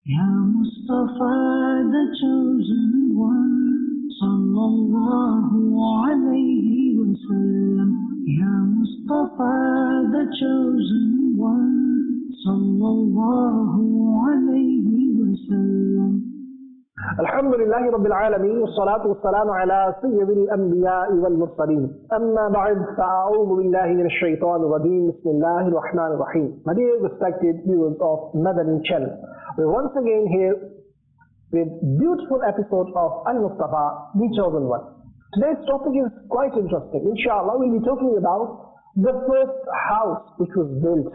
Ya Mustafa, the chosen one, sallallahu alayhi wa sallam. Ya Mustafa, the chosen one, sallallahu alayhi wa sallam. الحمد لله رب العالمين والصلاة والسلام على سيد الأنبياء والمرسلين أما بعد فأعوذ بالله من الشيطان الرجيم بسم الله الرحمن الرحيم. My dear respected viewers of Madani channel, we're once again here with beautiful episode of Al-Mustafa, the chosen one. Today's topic is quite interesting. Inshallah, we'll be talking about the first house which was built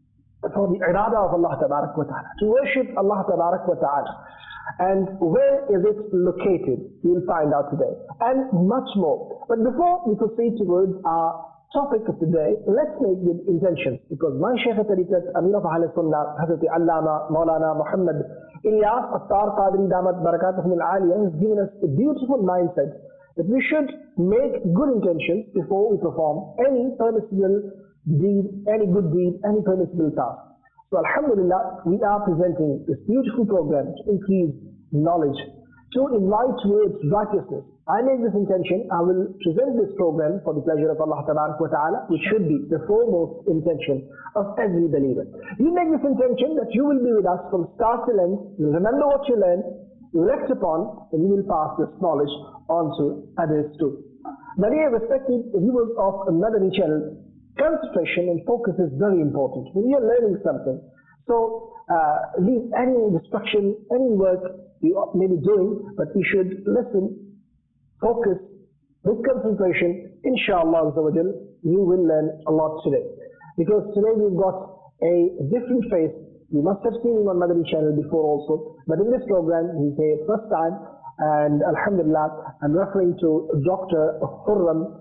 for the ibadah of Allah Tabarak wa Ta'ala, to worship Allah Tabarak wa Ta'ala. And where is it located? You'll find out today. And much more. But before we proceed towards our topic of today, let's make good intentions. Because my Shaykh Tariqat, Amir of Ahl Sunnah, Hazrat Allama, Maulana Muhammad Ilyas Attar Qadri Damat Barakatuhum Al-Aliyah, has given us a beautiful mindset that we should make good intentions before we perform any permissible deed, any good deed, any permissible task. So Alhamdulillah, we are presenting this beautiful program to increase knowledge, to invite towards righteousness. I make this intention, I will present this program for the pleasure of Allah Ta'ala, which should be the foremost intention of every believer. You make this intention that you will be with us from start to end, you'll remember what you learned, you'll act upon, and you will pass this knowledge on to others too. My dear respected viewers of Madani channel, concentration and focus is very important when you're learning something. So leave any distraction, any work you may be doing, but we should listen, focus with concentration. Inshallah, you will learn a lot today. Because today we've got a different face. You must have seen him on Madani channel before also, but in this program he's here first time, and Alhamdulillah, I'm referring to Dr. Khurram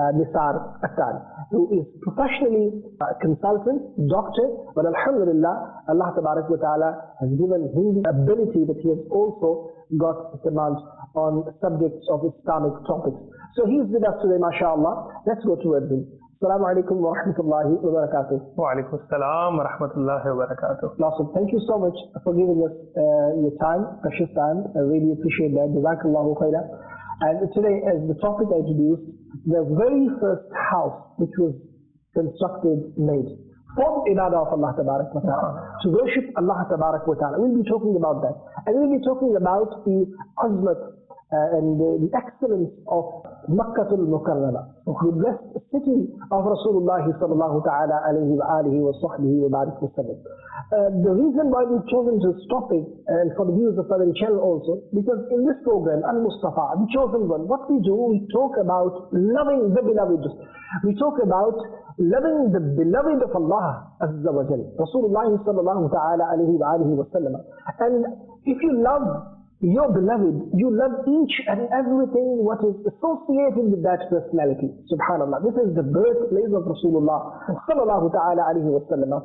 Nisar Attar, who is professionally a consultant, doctor, but Alhamdulillah, Allah Tabarak wa Ta'ala has given him the ability that he has also got command on subjects of Islamic topics. So he's with us today, mashallah. Let's go towards him. Assalamu alaikum wa rahmatullahi wa barakatuh. Wa alaikum assalam wa rahmatullahi wa barakatuh. Awesome. Thank you so much for giving us your time, precious time. I really appreciate that. Jazakallahu khairan. And today, as the topic I introduced, the very first house which was constructed, made for the ibadah of Allah Tabarak wa Ta'ala, to worship Allah Tabarak wa Ta'ala. We'll be talking about that. And we'll be talking about the azmat and the excellence of Makkatul Mukarrama, the blessed city of Rasulullah sallallahu ta'ala alayhi wa alihi wa sahbihi wa barik wa sallam. The reason why we've chosen this topic, and for the viewers of Madani channel also, because in this program, Al-Mustafa, the chosen one, what we do, we talk about loving the beloved. We talk about loving the beloved of Allah Azza wa Jal, Rasulullah sallallahu ta'ala alayhi wa alihi wa sallam. And if you love your beloved, you love each and everything what is associated with that personality. Subhanallah. This is the birthplace of Rasulullah sallallahu ta'ala alayhi wa sallam.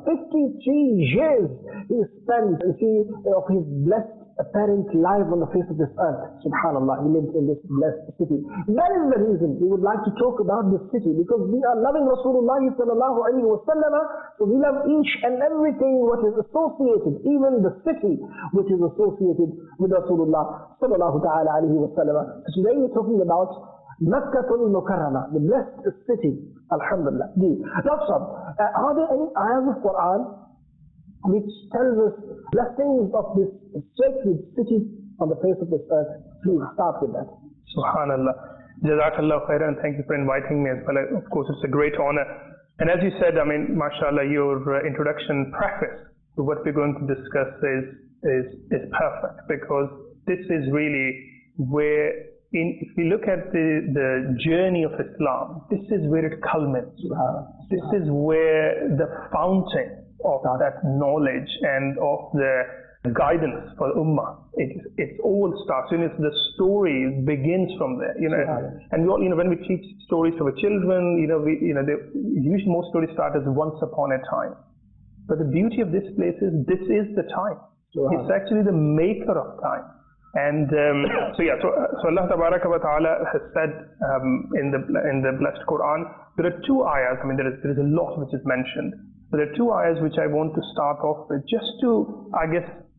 53 years he spent, of his blessed apparent life on the face of this earth. Subhanallah. He lived in this blessed city. That is the reason we would like to talk about this city, because we are loving Rasulullah sallallahu alayhi wa sallam. So we love each and everything what is associated, even the city which is associated with Rasulullah sallallahu ta'ala alayhi wa sallam. So today we're talking about Makkatul Mukarrama, the blessed city. Alhamdulillah. Doctor, are there any ayahs of Quran which tells us blessings of this sacred city on the face of this earth? Please start with that. Subhanallah. Jazakallah khairan. Thank you for inviting me as well. Of course, it's a great honor. And as you said, I mean, mashallah, your introduction preface to what we're going to discuss is perfect, because this is really where, if we look at the journey of Islam, this is where it culminates. This is where the fountain of that knowledge and of the guidance for the ummah, it all starts. The story begins from there. And we all, when we teach stories to our children, usually most stories start as once upon a time. But the beauty of this place is this is the time. It's actually the maker of time. And so Allah Tabaraka wa Ta'ala has said in the blessed Quran, there are two ayahs. I mean, there is a lot which is mentioned. There are two ayahs which I want to start off with, just to, I guess,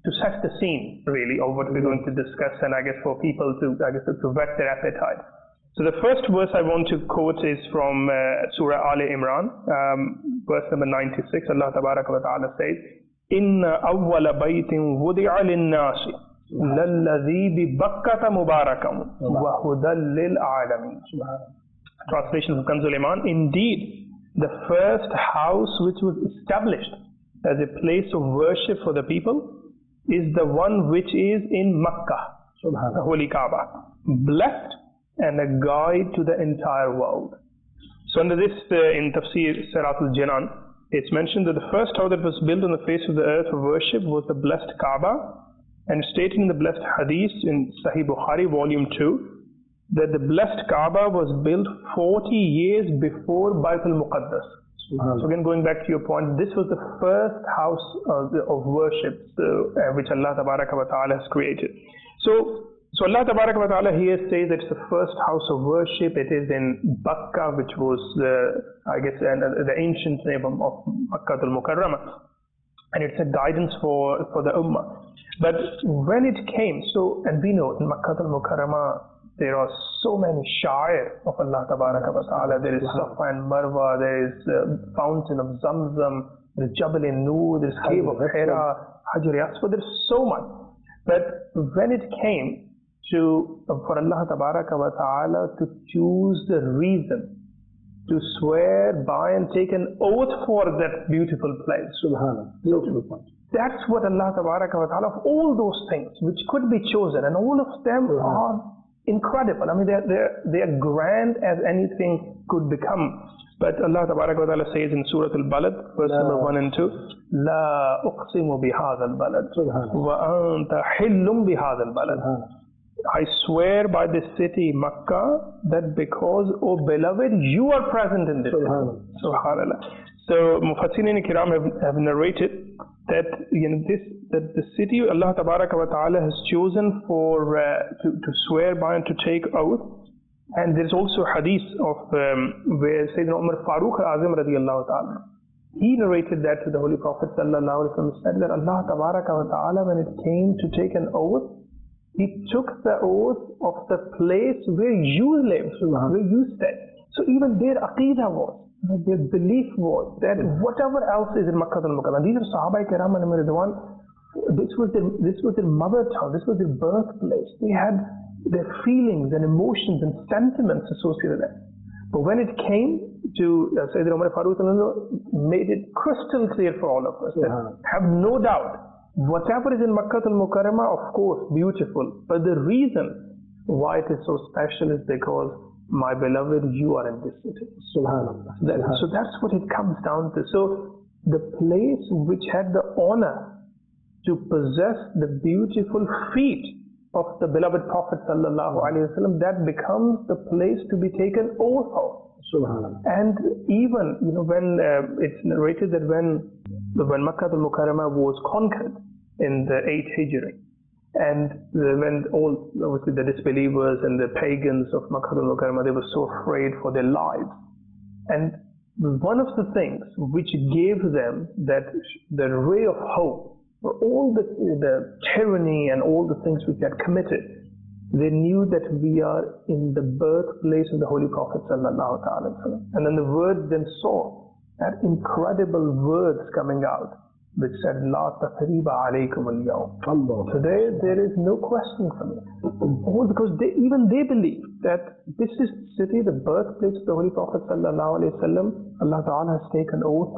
to set the scene really of what we're going to discuss, and I guess for people to whet their appetite. So the first verse I want to quote is from Surah Al Imran, verse number 96. Allah Tabaraka wa Ta'ala says, "Inna awwala baytin wudi'a lin-nasi lalladhi bi Bakkata mubarakan wa hudan lil alamin." Translation from Kanzul Iman: Indeed, the first house which was established as a place of worship for the people is the one which is in Makkah, the Holy Kaaba, blessed and a guide to the entire world. So under this, in Tafsir Sirat al-Jinan, it's mentioned that the first house that was built on the face of the earth for worship was the blessed Kaaba, and stated in the blessed Hadith in Sahih Bukhari, volume 2, that the blessed Kaaba was built 40 years before Bayt al-Muqaddas. So again, going back to your point, this was the first house of worship which Allah Tabaraka wa Ta'ala has created. So Allah Tabaraka wa Ta'ala here says that it's the first house of worship. It is in Bakka, which was the ancient name of Makkah al-Mukarramah, and it's a guidance for the Ummah. But when it came, and we know in Makkah al-Mukarramah there are so many sha'ir of Allah Tabaraka wa Ta'ala. There is Safa and Marwa, there is fountain of Zamzam, there is Jabal Nur, there is cave of Hira, Hajar Aswad. There is so much. But when it came for Allah Tabaraka wa Ta'ala to choose the reason to swear by and take an oath for that beautiful place, Subhanallah, beautiful point. That's what Allah Tabaraka wa Ta'ala, of all those things which could be chosen, and all of them are incredible. I mean, they are grand as anything could become. But Allah Tabaraka wa Ta'ala says in Surah Al-Balad, verse number 1 and 2, "La uqsimu bihadha al-balad wa anta hillum bihadha al-balad." I swear by this city, Makkah, that because, O beloved, you are present in this city. Subhanallah. So Mufassirin Kiram have narrated that that the city Allah Tabaraka wa Ta'ala has chosen for to swear by and to take oath. And there's also a hadith of where Sayyidina Umar Farooq Azim radiallahu ta'ala, he narrated that to the Holy Prophet sallallahu alaihi wasallam, said that Allah Tabaraka wa Ta'ala, when it came to take an oath, He took the oath of the place where you live, where you stay. So even their aqidah was, their belief was that whatever else is in Makkah al-Mukarramah, these are Sahaba Kiram and Ridwan, this was their mother tongue, this was their birthplace. They had their feelings and emotions and sentiments associated with that. But when it came to Sayyidina Umar Farooq, made it crystal clear for all of us, have no doubt, whatever is in Makkah al-Mukarramah, of course, beautiful. But the reason why it is so special is because, my beloved, you are in this city. Subhanallah. So that's what it comes down to. So the place which had the honor to possess the beautiful feet of the beloved Prophet sallallahu alaihi wasallam, that becomes the place to be taken oath of. Subhanallah. And even when it's narrated that when Makkah al-Mukarramah was conquered in the 8th Hijri, and when obviously the disbelievers and the pagans of Makkah al-Mukarramah, they were so afraid for their lives. And one of the things which gave them the ray of hope for all the tyranny and all the things which they had committed, they knew that we are in the birthplace of the Holy Prophet sallallahu alaihi wasallam. And then the words then saw that incredible words coming out, which said, "La tathriba alaykum al-yawm." Today there is no question for me. All because they believe that this is the city, the birthplace of the Holy Prophet sallallahu alaihi wasallam. Allah Ta'ala has taken oath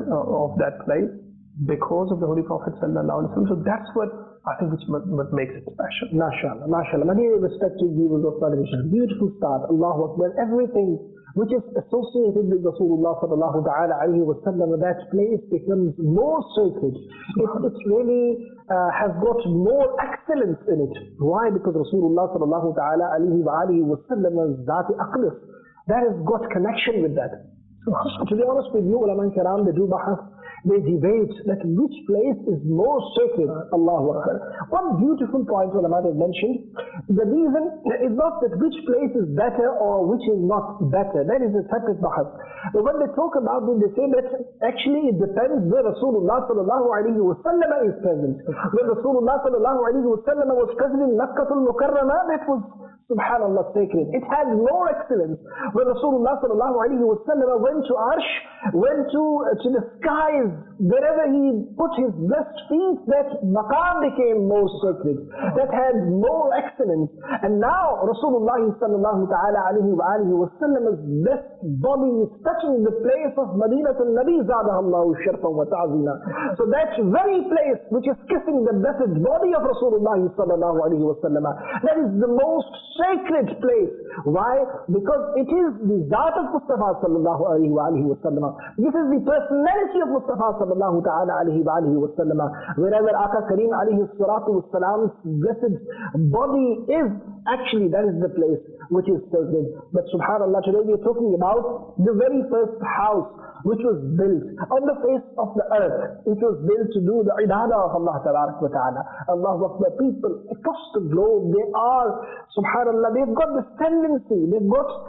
of that place because of the Holy Prophet sallallahu alaihi wasallam. So that's what I think what makes it special. MashaAllah, MashaAllah. Many respected viewers of television, beautiful start, Allahu Akbar, everything which is associated with Rasulullah sallallahu alaihi wasallam, that place becomes more sacred. It really has got more excellence in it. Why? Because Rasulullah sallallahu alaihi wasallam's Zati Aqlis, that has got connection with that. To be honest with you, ulama kiram, they do bahas they debate that which place is more sacred. Allahu Akbar. One beautiful point ulama have mentioned, the reason is not that which place is better or which is not better. That is a separate bahas. But when they talk about it, they say that actually it depends where Rasulullah sallallahu alaihi wasallam is present. When Rasulullah sallallahu alaihi wasallam was present in Makkah al-Mukarramah, that was subhanallah sacred. It had more excellence. When Rasulullah sallallahu alaihi wasallam went to Arsh, went to the skies, wherever he put his blessed feet, that maqam became more sacred. That had more excellence. And now Rasulullah sallallahu ta'ala alaihi wasallam's blessed body is touching the place of Madinatul Nabi zadahallahu sharfan wa ta'zina. So that very place which is kissing the blessed body of Rasulullah sallallahu alaihi wasallam, that is the most sacred place. Why? Because it is the Zat of Mustafa sallallahu alaihi wasallam. This is the personality of Mustafa sallallahu ta'ala alaihi wasallam. Wherever Aka Kareem alaihi salatu wasalam's blessed body is, actually that is the place which is sacred. But subhanallah, today we are talking about the very first house which was built on the face of the earth. It was built to do the ibadah of Allah tabarak wa ta'ala. Allahu Akbar. People across the globe, they are, subhanallah, they've got this tendency, they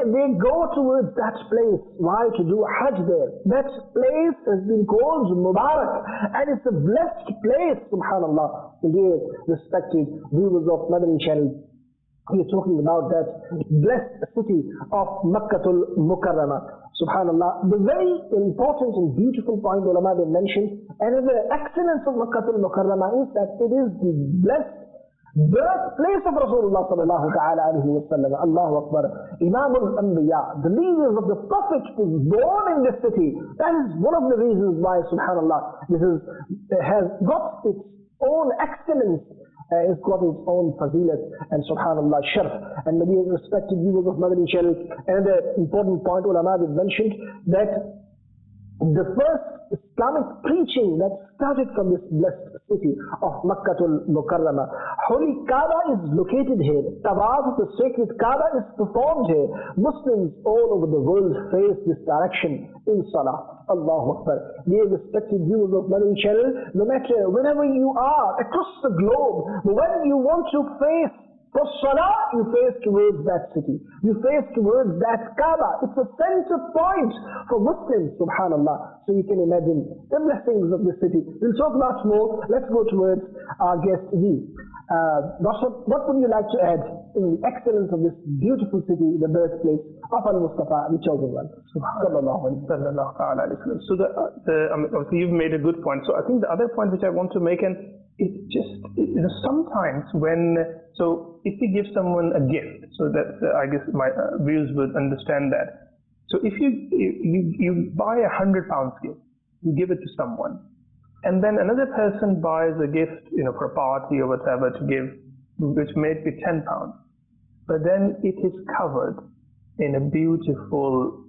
go towards that place. Why? To do Hajj there. That place has been called Mubarak, and it's a blessed place, subhanallah. Dear respected viewers of Madani Channel, we are talking about that blessed city of Makkatul Mukarramah. Subhanallah. The very important and beautiful point ulama they mentioned, another excellence of Makkatul Mukarramah is that it is the blessed birthplace of Rasulullah sallallahu ta'ala alaihi wasallam. Allahu Akbar. Imamul Anbiya, the leaders of the Prophet, was born in this city. That is one of the reasons why, subhanallah, this has got its own excellence. It's got its own fazilat and subhanallah sharf. And maybe respected viewers of Madani Channel, another important point ulama have mentioned, that the first Islamic preaching that started from this blessed city of Makkatul Mukarramah. Holy Kaaba is located here. Tawaf of the sacred Kaaba is performed here. Muslims all over the world face this direction in Salah. Allahu Akbar. Dear respected viewers of Madani Channel, no matter whenever you are across the globe, when you want to face for Salah, you face towards that city. You face towards that Kaaba. It's a center point for Muslims, subhanallah. So you can imagine the blessings of this city. We'll talk about more. Let's go towards our guest, V. What would you like to add in the excellence of this beautiful city, the birthplace of Al-Mustafa, the chosen one? So obviously you've made a good point. So I think the other point which I want to make, and it's just, sometimes when, so if you give someone a gift, so that I guess my viewers would understand that. So if you buy £100 gift, you give it to someone, and then another person buys a gift, for a party or whatever to give, which may be £10, but then it is covered in a beautiful,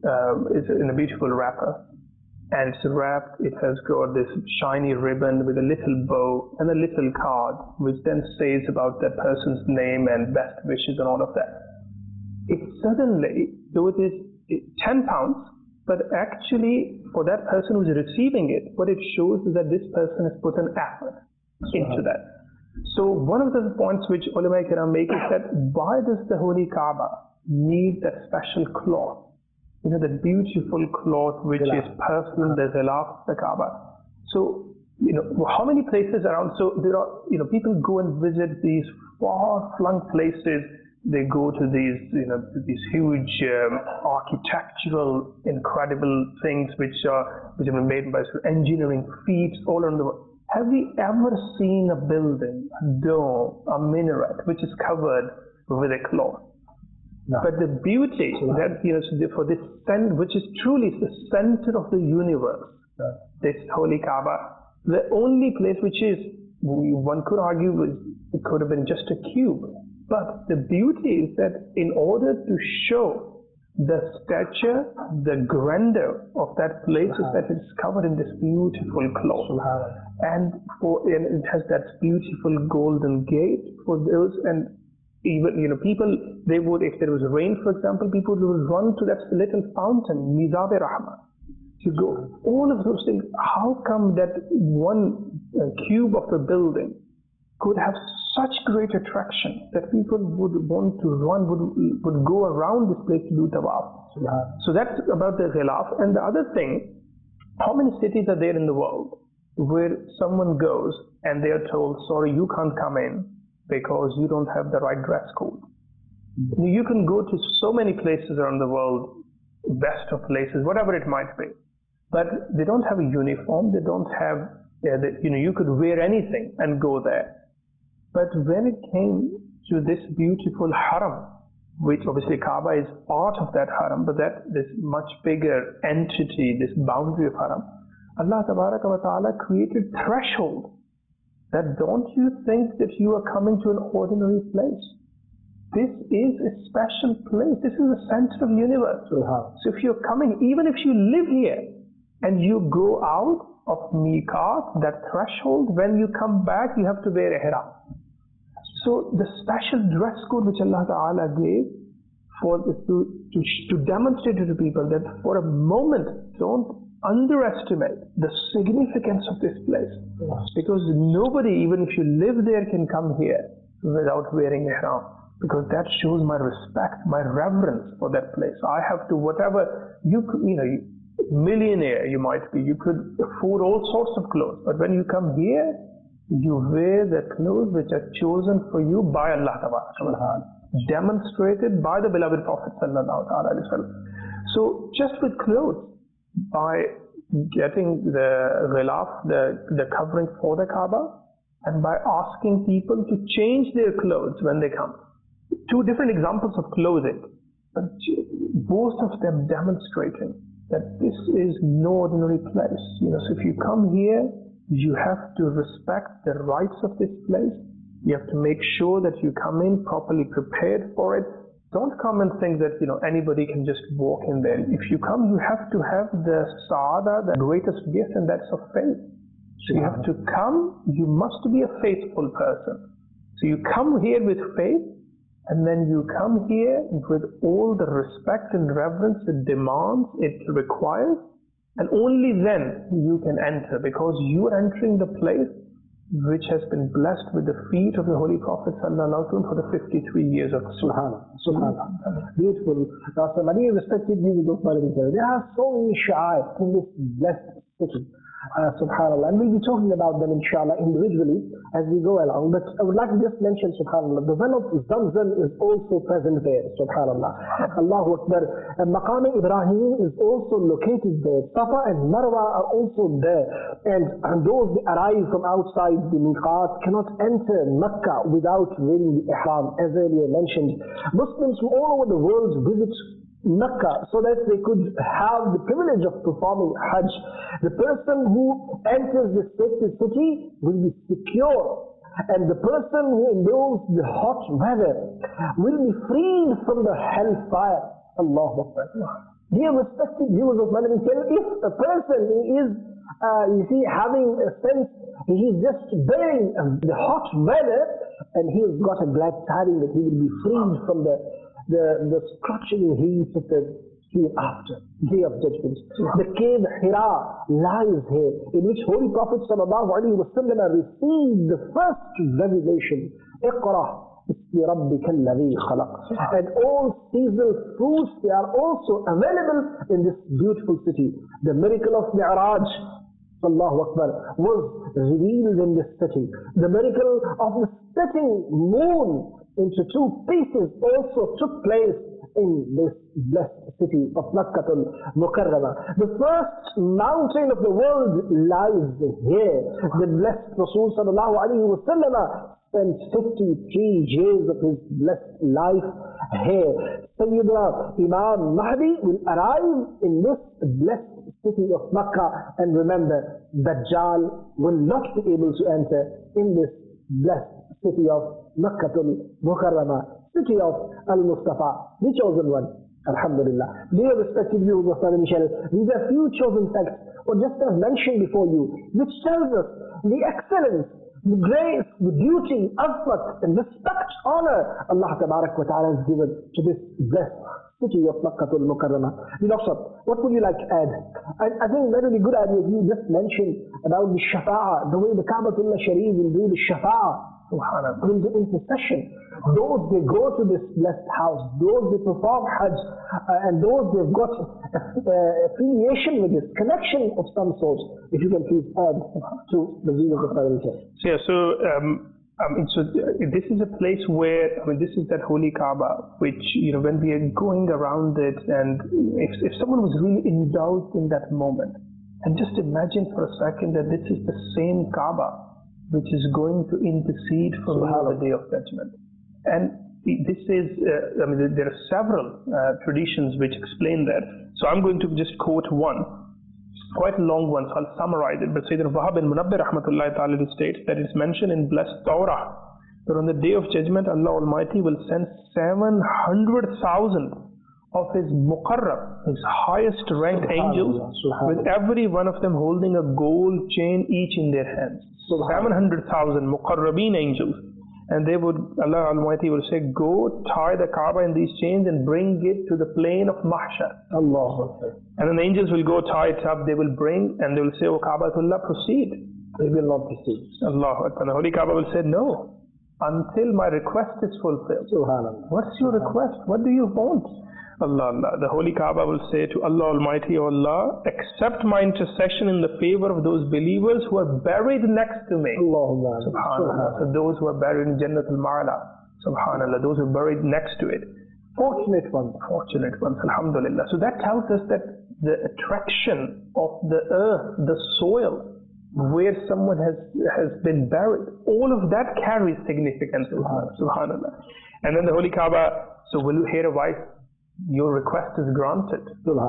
wrapper. And it's wrapped, it has got this shiny ribbon with a little bow and a little card, which then says about that person's name and best wishes and all of that. It suddenly, though it is £10, but actually for that person who's receiving it, what it shows is that this person has put an effort into that. So one of the points which ulama kiram make is that why does the Holy Kaaba need that special cloth? That beautiful cloth which is personal, the ghilaf, the Kaaba. So, how many places around? So there are, people go and visit these far-flung places. They go to these, these huge architectural, incredible things which have been made by engineering feats all around the world. Have we ever seen a building, a dome, a minaret which is covered with a cloth? No. But the beauty that, for this which is truly the center of the universe, this Holy Kaaba, the only place which is, one could argue, it could have been just a cube. But the beauty is that in order to show the stature, the grandeur of that place, is that it's covered in this beautiful cloth. And it has that beautiful golden gate for those, and even, people, they would, if there was rain, for example, people would run to that little fountain, Mizab-e-Rahmah. to go. All of those things. How come that one cube of a building could have such great attraction that people would want to run, would go around this place to do tawaf? So that's about the ghilaf. And the other thing, how many cities are there in the world where someone goes and they are told, sorry, you can't come in because you don't have the right dress code? You can go to so many places around the world, best of places, whatever it might be, but they don't have a uniform. They don't have, you could wear anything and go there. But when it came to this beautiful haram, which obviously Kaaba is part of that haram, but that this much bigger entity, this boundary of haram, Allah Tabaraka wa Ta'ala created threshold that don't you think that you are coming to an ordinary place. This is a special place. This is the center of the universe. So if you're coming, even if you live here and you go out of miqat, that threshold, when you come back, you have to wear ihram. So the special dress code which Allah Ta'ala gave to demonstrate to the people that for a moment, don't underestimate the significance of this place. Because nobody, even if you live there, can come here without wearing ihram. Because that shows my respect, my reverence for that place. I have to, whatever, millionaire you might be, you could afford all sorts of clothes. But when you come here, you wear the clothes which are chosen for you by Allah Ta'ala, demonstrated by the beloved Prophet Sallallahu Alaihi Wasallam. So just with clothes, by getting the ghilaf, the covering for the Kaaba, and by asking people to change their clothes when they come. Two different examples of clothing, but both of them demonstrating that this is no ordinary place. So if you come here, you have to respect the rights of this place. You have to make sure that you come in properly prepared for it. Don't come and think that anybody can just walk in there. If you come, you have to have the saada, the greatest gift, and that's of faith. So you have to come, you must be a faithful person. So you come here with faith, and then you come here with all the respect and reverence it demands, it requires, and only then you can enter, because you are entering the place which has been blessed with the feet of the Holy Prophet Sallallahu Alaihi Wasallam for the 53 years of Subhanallah. Beautiful. So many respected viewers of Malawi, there are so many sha'air in this blessed city. Subhanallah. And we'll be talking about them inshallah individually as we go along. But I would like to just mention, subhanallah, the well of Zamzam is also present there, subhanallah. Allahu Akbar. And Maqam Ibrahim is also located there. Safa and Marwa are also there. And those that arrive from outside the miqat cannot enter Mecca without wearing the ihram, as earlier mentioned. Muslims from all over the world visit Mecca so that they could have the privilege of performing Hajj. The person who enters this sacred city will be secure, and the person who endures the hot weather will be freed from the hellfire. Allahu Akbar. Dear respected viewers of Malawi, if a person is having a sense, he's just bearing the hot weather, and he's got a glad tidings that he will be freed from the scorching heat of the hereafter, day of judgment. The cave Hira lies here, in which Holy Prophet Sallallahu Alaihi Wasallam received the first revelation. Iqra bismi rabbika alladhi khalaq. And all seasonal fruits, they are also available in this beautiful city. The miracle of Mi'raj, Allahu Akbar, was revealed in this city. The miracle of the splitting moon into two pieces also took place in this blessed city of Makkah al-Mukarramah. The first mountain of the world lies here. The blessed Rasul Sallallahu Alaihi Wasallam spent 53 years of his blessed life here. Sayyidina Imam Mahdi will arrive in this blessed city of Makkah, and remember, Dajjal will not be able to enter in this blessed city of Makkah al-Mukarramah, city of Al-Mustafa, the chosen one. Alhamdulillah. Dear respected viewers of Malawi channel, these are few chosen facts, or just as mentioned before you, which tells us the excellence, the grace, the beauty, azmat, and respect, honor Allah Tabarak wa Ta'ala has given to this blessed city of Makkah al-Mukarramah. Doctor, what would you like to add? I think that would be a good idea. You just mentioned about the shafa'ah, the way the Ka'batullah Sharif will do the shafa'ah. Subhanallah. In the intercession. Those they go to this blessed house, those they perform Hajj, and those they've got affiliation with this, connection of some sort. If you can please add to the view of the Prophet. So this is a place where, this is that holy Kaaba, which, when we are going around it, and if someone was really indulged in that moment, and just imagine for a second that this is the same Kaaba which is going to intercede for me on the Day of Judgment. And this is, there are several traditions which explain that. So I'm going to just quote one, quite a long one, so I'll summarize it. But Sayyidina Wahab bin Munabbih rahmatullahi ta'ala states that it's mentioned in blessed Torah that on the Day of Judgment, Allah Almighty will send 700,000 of His Muqarrab, His highest ranked angels, with every one of them holding a gold chain each in their hands. 700,000 Muqarrabeen angels. And Allah Almighty will say, go tie the Kaaba in these chains and bring it to the plain of Mahshar. Allah. And then the angels will go tie it up, they will bring, and they will say, O Ka'batullah, proceed. They will not proceed. Allah. And the Holy Kaaba will say, no, until my request is fulfilled. Subhanallah. What's your request? What do you want? Allah. The Holy Kaaba will say to Allah Almighty, O Allah, accept my intercession in the favor of those believers who are buried next to me. Allah. Subhanallah. So those who are buried in Jannat al-Ma'ala. Subhanallah. Those who are buried next to it. Fortunate ones. Fortunate ones. Alhamdulillah. So that tells us that the attraction of the earth, the soil, where someone has been buried, all of that carries significance. Subhanallah. And then the Holy Kaaba, so will you hear a voice? Your request is granted.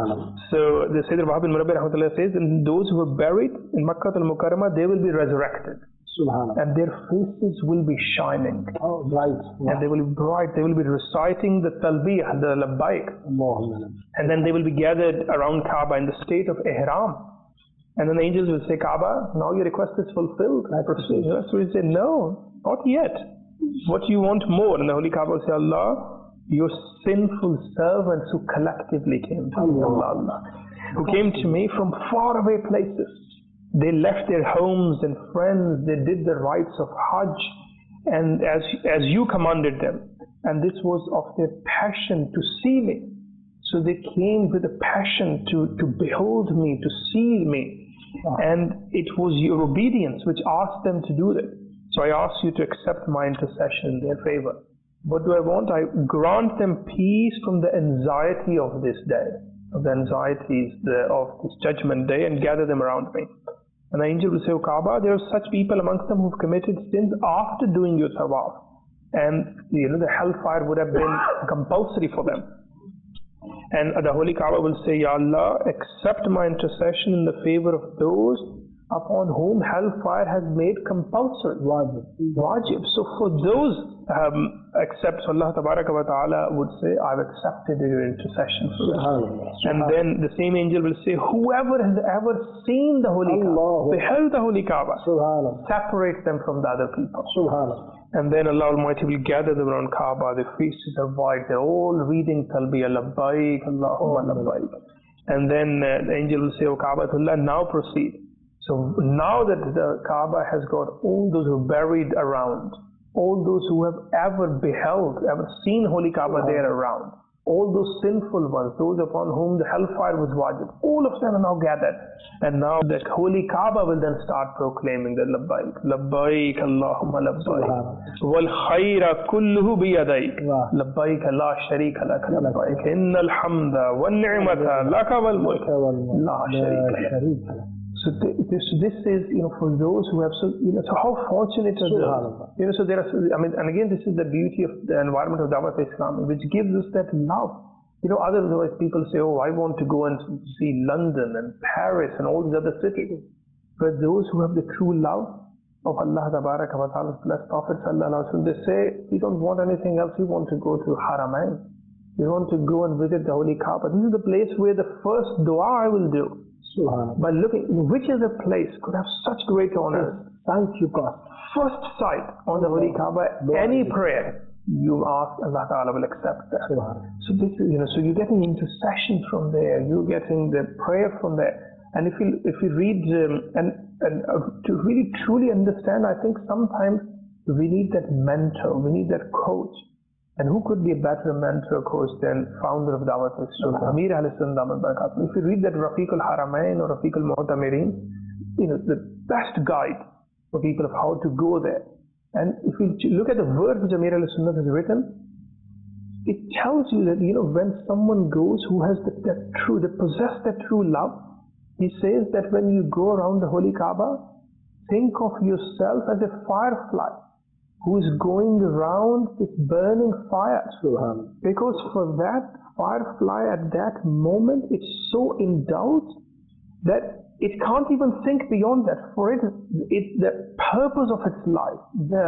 So the Sayyidina Wahab bin Munabbih rahmatullah says, and those who are buried in Makkah al-Mukarramah, they will be resurrected. And their faces will be shining. Oh, right. And they will be bright. They will be reciting the talbiyah, the labbaik. And then they will be gathered around Kaaba in the state of ihram. And then the angels will say, Kaaba, now your request is fulfilled. Proceed. So he said, no, not yet. What you want more? And the Holy Kaaba will say, Allah, your sinful servants who collectively came to me, Allah, who came to me from faraway places. They left their homes and friends, they did the rites of Hajj, and as you commanded them. And this was of their passion to see me. So they came with a passion to behold me, to see me. And it was your obedience which asked them to do that. So I ask you to accept my intercession in their favor. What do I want? I grant them peace from the anxiety of this day, of the anxieties of this judgment day, and gather them around me. And the angel will say, O Kaaba, there are such people amongst them who've committed sins after doing your tawaf. And the hellfire would have been compulsory for them. And the Holy Kaaba will say, Ya Allah, accept my intercession in the favor of those upon whom hellfire has made compulsory. Wajib. So for those, except Allah Tabaraka wa Ta'ala would say, I've accepted your intercession for them. And then the same angel will say, whoever has ever seen the Holy Kaaba, beheld the Holy Kaaba, separate them from the other people. And then Allah Almighty will gather them around Kaaba, their faces are white, they're all reading Talbiyah, Labbaik, Allahumma Labbaik. And then the angel will say, O Ka'batullah, now proceed. So now that the Kaaba has got all those who are buried around, all those who have ever beheld, ever seen Holy Kaaba there around, all those sinful ones, those upon whom the hellfire was wajib, all of them are now gathered. And now that Holy Kaaba will then start proclaiming the Labbaik, Labbaik, Allahumma Labbaik, wal khayra kulluhu biyadayk, Labbaik la sharika lak, Labbaik, innal hamda wal ni'mata laka wal mulk, la sharika lak. So this is, for those who have, so how fortunate are those? So there are, and again, this is the beauty of the environment of Dawat Islam, which gives us that love. Otherwise people say, oh, I want to go and see London and Paris and all these other cities. But those who have the true love of Allah Tabaraka wa Ta'ala's blessed Prophet Sallallahu Alaihi Wasallam, they say, we don't want anything else, we want to go to Haramain. We want to go and visit the Holy Kaaba. This is the place where the first dua I will do. By looking, which is a place could have such great honors. Thank you, God. first sight on the Holy Kaaba, any prayer you ask, Allah Ta'ala will accept that. So this is, so you're getting intercession from there, you're getting the prayer from there. And if you read and to really truly understand, I think sometimes we need that mentor, we need that coach. And who could be a better mentor coach than founder of Dawat al-Islam, Amir al-Islam Damat Barakatuh. If you read that Rafiq al-Haramain or Rafiq al-Mu'tamirin, the best guide for people of how to go there. And if you look at the word which Amir al-Sunnah has written, it tells you that, when someone goes who has they possess that true love, he says that when you go around the Holy Kaaba, think of yourself as a firefly who is going around this burning fire. Because for that firefly at that moment, it's so indulged that it can't even think beyond that. For it, the purpose of its life,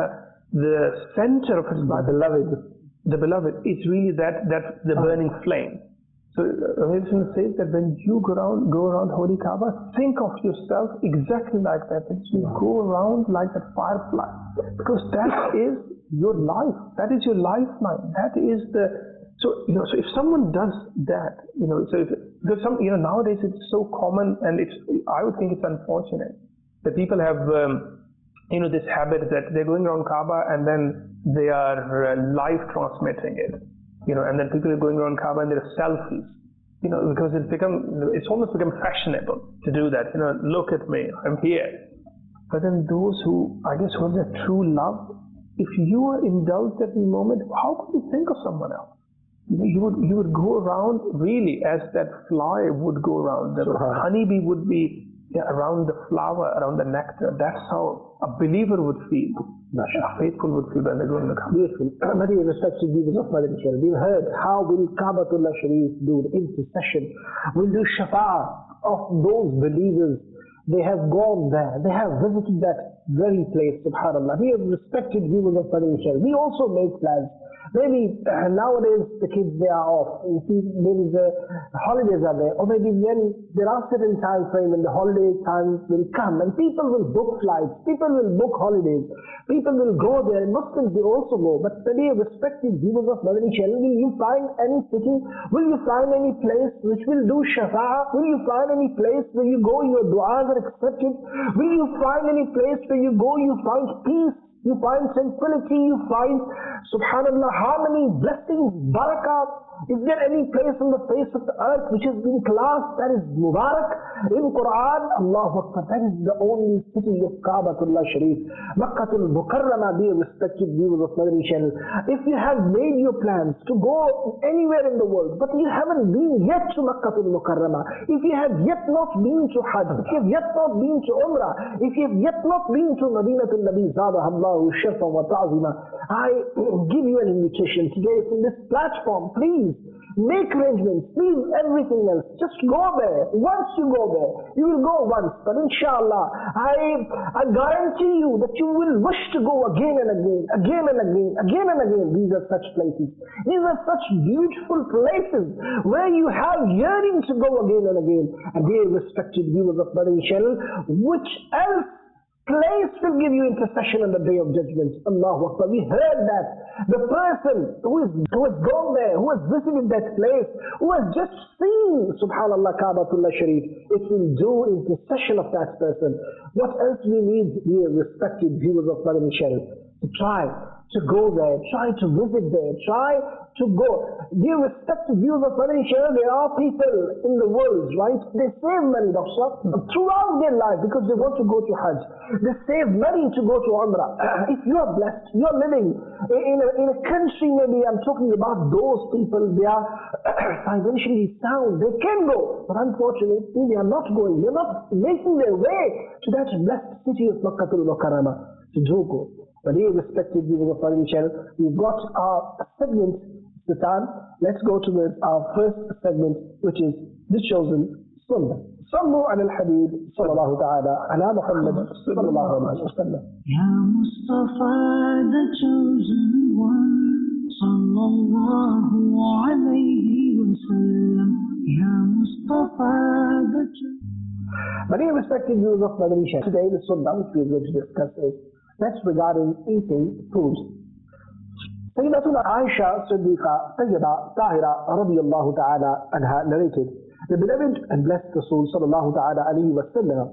the center of its life, the beloved, it's really that the burning flame. So Rasul says that when you go around Holy Kaaba, think of yourself exactly like that. That you go around like that firefly, because that is your life. That is your lifeline. That is So if someone does that, because nowadays it's so common, and I would think it's unfortunate that people have, this habit that they're going around Kaaba and then they are live transmitting it, and then people are going around Kaaba and there are selfies, because it's almost become fashionable to do that. Look at me, I'm here. But then those who have their true love, if you are indulged at the moment, how could you think of someone else? You would go around really as that fly would go around. The honeybee would be around the flower, around the nectar. That's how a believer would feel. A faithful would feel when they go in the Kaaba. Beautiful. Many respected viewers of Madinah Sharif, we've heard how will Kaabatullah Sharif do the intercession, will do shafa'ah of those believers. They have gone there. They have visited that very place, subhanAllah. We have respected viewers of Madinah Sharif. We also make plans. Maybe nowadays the kids, they are off. You see, maybe the holidays are there, or maybe when there are certain time frame when the holiday time will come, and people will book flights, people will book holidays, people will go there. Muslims, they also go. But today, respected viewers of Madinah Sharif, will you find any city? Will you find any place which will do shafa'ah? Will you find any place where you go, your du'as are accepted? Will you find any place where you go, you find peace? You find tranquility, you find, subhanAllah, harmony, blessings, barakah. Is there any place on the face of the earth which has been classed that is Mubarak in Quran? Allahu Akbar, that is the only city of Kaabatullah Sharif. Makkatul Mukarramah, dear respected viewers of Madinah Channel. If you have made your plans to go anywhere in the world, but you haven't been yet to Makkatul Mukarramah, if you have yet not been to Hajj, if you have yet not been to Umrah, if you have yet not been to Madinatul Nabi Zadahallahu Shirfa wa Ta'zima, I give you an invitation today from this platform. Please make arrangements, leave everything else, just go there. Once you go there, you will go once, but inshallah, I guarantee you that you will wish to go again and again, again and again, again and again. These are such places. These are such beautiful places where you have yearning to go again and again. And dear respected viewers of Madinah Channel, which else place will give you intercession on the day of judgment? Allahu Akbar. We heard that the person who has gone there, who has visited that place, who has just seen, subhanAllah, Kaabatullah Sharif, it will do intercession of that person. What else we need, dear respected viewers of Madinah Sharif? To try to go there, try to visit there, try to go. Dear respected viewers of Madinah Sharif, there are people in the world, right? They save money, throughout their life because they want to go to Hajj. They save money to go to Umrah. If you are blessed, you are living in a country, maybe I'm talking about those people, they are financially sound. They can go, but unfortunately, they are not going. They are not making their way to that blessed city of Makkatul Mukarramah. To do go. But dear respected viewers of Madinah Channel, we've got our segment, the time. Let's go towards our first segment, which is the chosen Sunnah. Sallu ala al-Habib, sallallahu ta'ala, ala Muhammad, sallallahu alayhi wa sallam. Ya Mustafa, the chosen one, sallallahu alayhi wa sallam. Ya Mustafa, the chosen one. But dear respected viewers of Madinah Channel, today the Sunnah which we are going to discuss is That's regarding eating food. Sayyidatuna Aisha Siddiqa Tayyibah Tahira radiyallahu ta'ala anha narrated, the beloved and blessed Rasul sallallahu ta'ala alayhi wa sallam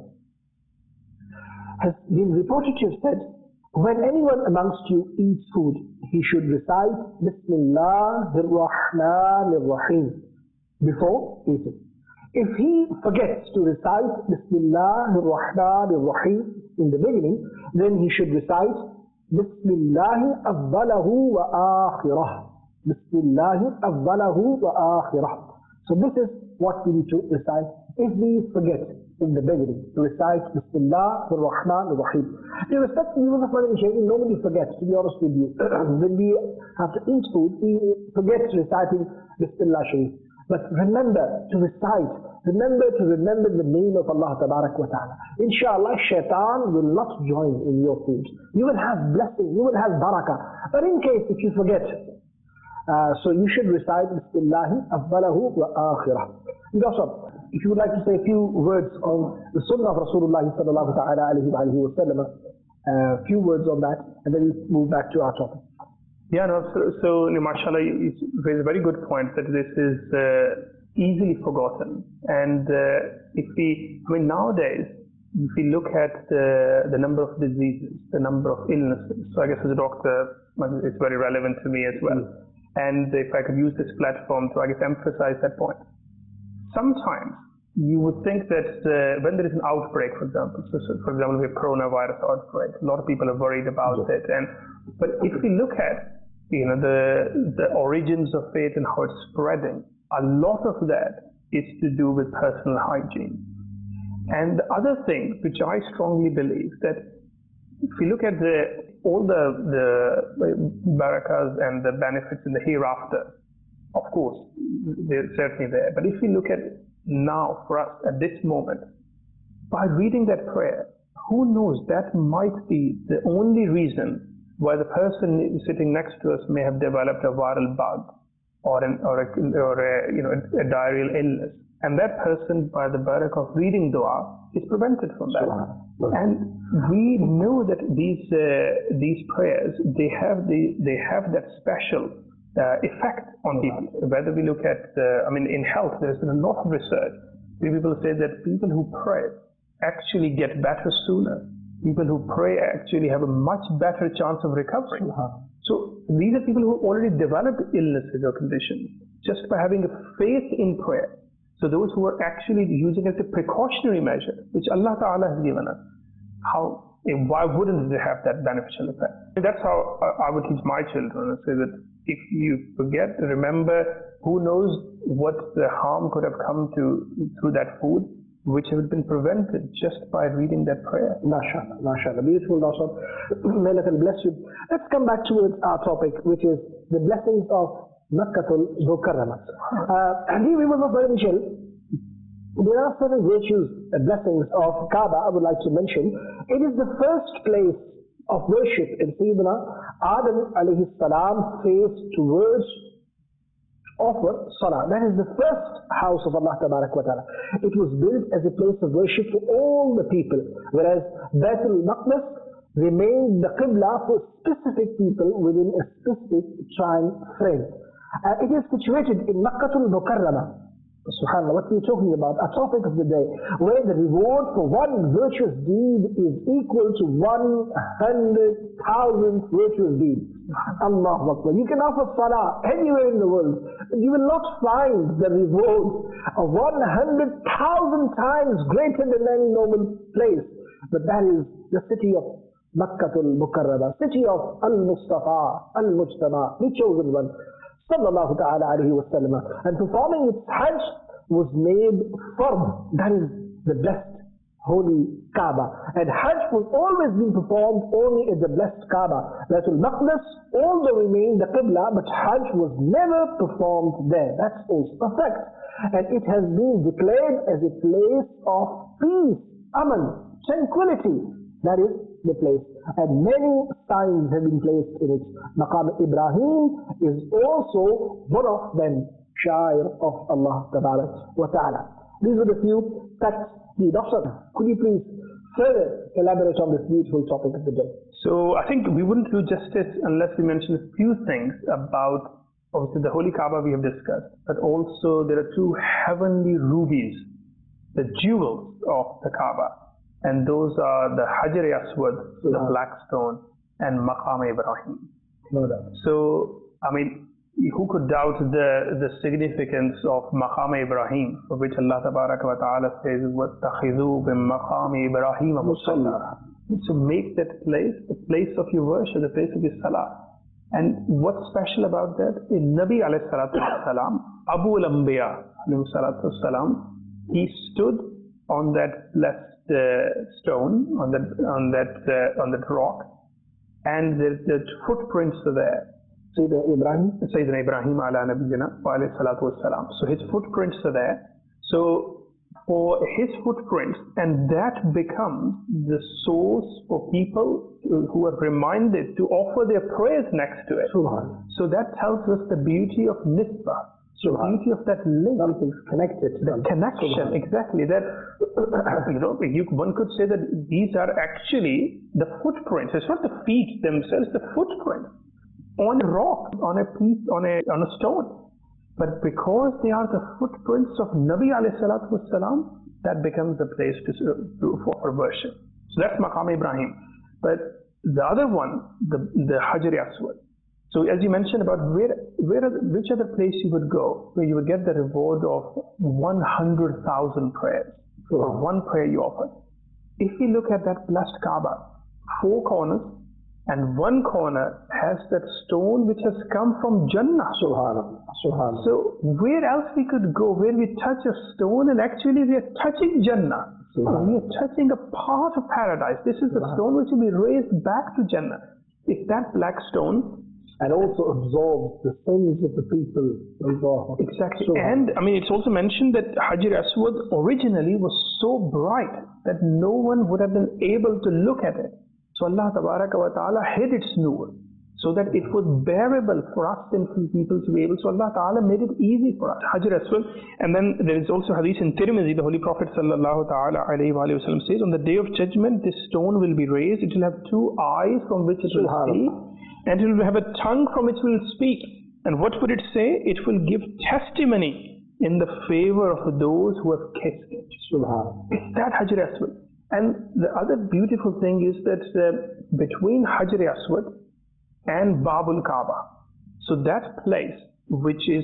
has been reported to have said, when anyone amongst you eats food, he should recite Bismillahir Rahmanir Rahim before eating. If he forgets to recite Bismillahir Rahmanir Rahim in the beginning, then he should recite Bismillahi awwalahu wa akhirah. Bismillahi awwalahu wa akhirah. So this is what we need to recite if we forget in the beginning to recite Bismillah ar-Rahman ar-Rahim. Irrespective of what nobody forgets, to be honest with you. When we have to eat food, we forget reciting Bismillah Sharif. But remember to recite, remember the name of Allah Tabarak wa Ta'ala. Inshallah, shaitan will not join in your food. You will have blessing, you will have barakah. But in case if you forget, so you should recite Bismillahi awwalahu wa akhirah. Also, if you would like to say a few words on the Sunnah of Rasulullah sallallahu ta'ala alayhi wa sallam, a few words on that, and then we move back to our topic. Yeah, no, so mashallah, you raise a very good point that this is easily forgotten. And nowadays, if we look at the number of diseases, the number of illnesses, so I guess as a doctor, it's very relevant to me as well. And if I could use this platform to, I guess, emphasize that point. Sometimes you would think that when there is an outbreak, for example, for example, we have coronavirus outbreak, a lot of people are worried about it. But if we look at the origins of it and how it's spreading, a lot of that is to do with personal hygiene. And the other thing, which I strongly believe, that if we look at all the barakas and the benefits in the hereafter, of course, they're certainly there. But if we look at now, for us, at this moment, by reading that prayer, who knows, that might be the only reason why the person sitting next to us may have developed a viral bug or a diarrheal illness. And that person, by the barakah of reading dua, is prevented from that. And we know that these prayers, they have that special effect on people. Whether we look at, in health, there's been a lot of research where people say that people who pray actually get better sooner. People who pray actually have a much better chance of recovery. So these are people who already developed illnesses or conditions just by having a faith in prayer. So those who are actually using it as a precautionary measure, which Allah Ta'ala has given us, why wouldn't they have that beneficial effect? And that's how I would teach my children, and say that if you forget, remember, who knows what the harm could have come through that food, which has been prevented just by reading that prayer. MashaAllah, MashaAllah. Beautiful, Dawsad. May Allah bless you. Let's come back towards our topic, which is the blessings of Makkatul Mukarramah. And here we will not very Michel. There are certain virtues and blessings of Kaaba I would like to mention. It is the first place of worship in Sayyidina Adam alayhi salam faced towards offer salah. That is the first house of Allah Tabarak wa Ta'ala. It was built as a place of worship for all the people, whereas Baitul Maqdis remained the Qibla for specific people within a specific time frame. It is situated in Makkatul Mukarramah. Subhanallah, what we're talking about, a topic of the day, where the reward for one virtuous deed is equal to 100,000 virtuous deeds. Allahu Akbar. You can offer salah anywhere in the world, but you will not find the reward of 100,000 times greater than any normal place. But that is the city of Makkatul Mukarramah, city of Al-Mustafa, Al-Mujtama, the chosen one. Sallallahu ta'ala alayhi wa sallam. And performing its Hajj was made fard. That is the blessed holy Kaaba. And Hajj was always being performed only at the blessed Kaaba. Baitul Maqdis although remained the Qibla, but Hajj was never performed there. That's also a fact. And it has been declared as a place of peace, aman, tranquility. That is the place. And many signs have been placed in it. Maqam Ibrahim is also one of them, Shair of Allah Tabarak wa Ta'ala. These are the few facts. The Doctor, could you please further elaborate on this beautiful topic of the day? So I think we wouldn't do justice unless we mention a few things about, obviously, the Holy Kaaba we have discussed, but also there are two heavenly rubies, the jewels of the Kaaba, and those are the Hajar-e-Aswad, the black stone, and Maqam Ibrahim. No doubt. So, I mean, who could doubt the significance of Maqam Ibrahim, for which Allah wa Ta'ala says, وَاتَّخِذُوا بِمَقَامِ إِبْرَاهِيمَ مُصَلَّى. So make that place the place of your worship, the place of your salah. And what's special about that? In Nabi alayhi salatu wasalam, Abu al-Anbiya alayhi salatu wasalam, he stood on that blessed stone, on that rock, and the footprints are there. Sayyidina Ibrahim ala nabiyyina wa alayhi salatu wasalam. So his footprints are there. So for his footprints, and that becomes the source for people who are reminded to offer their prayers next to it. So that tells us the beauty of nisbah, the beauty of that link. Something's connected. The connection, exactly. That one could say that these are actually the footprints. It's not the feet themselves, the footprints on a rock, on a piece, on a stone. But because they are the footprints of Nabi alayhi salatu wasalam, that becomes the place for worship. So that's Maqam Ibrahim. But the other one, the Hajar-e-Aswad. So as you mentioned about which other place you would go where you would get the reward of 100,000 prayers for one prayer you offer. If we look at that blessed Kaaba, 4 corners, and one corner has that stone which has come from Jannah. Subhanallah. Subhanallah. So where else we could go where we touch a stone and actually we are touching Jannah. We are touching a part of paradise. This is the stone which will be raised back to Jannah. If that black stone, and also absorbs the sins of the people. Exactly. And I mean, it's also mentioned that Hajar-e-Aswad originally was so bright that no one would have been able to look at it. So Allah wa Ta'ala hid its nur so that it was bearable for us sinful people to be able. So Allah Ta'ala made it easy for us. Hajar-e-Aswad. And then there is also hadith in Tirmidhi, the Holy Prophet sallallahu ta'ala alayhi wa sallam says, on the day of judgment, this stone will be raised. It will have 2 eyes from which it will see, and it will have a tongue from which it will speak. And what would it say? It will give testimony in the favor of those who have kissed it. It's that Hajar-e-Aswad. And the other beautiful thing is that between Hajar-e-Aswad and Babul Kaaba, so that place which is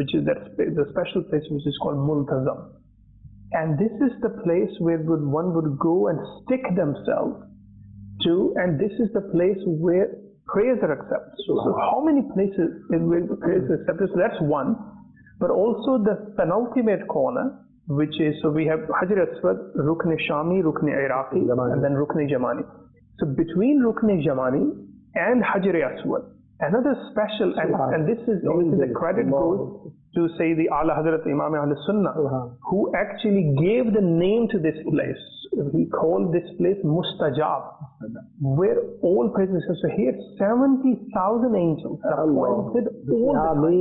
the special place which is called Multazam, and this is the place where one would go and stick themselves to, and this is the place where prayers are accepted. So how many places where prayers are accepted? So that's one, but also the penultimate corner, which is, so we have Hajar-e-Aswad, Rukn-e-Shami, Rukn-e-Iraqi, and then Rukn-e-Jamani. So between Rukn-e-Jamani and Hajar-e-Aswad, another special, and this is the credit goes to say the Ala Hazrat Imam Ahl Sunnah, who actually gave the name to this place. He called this place Mustajab, where all praises. So here 70,000 angels are appointed all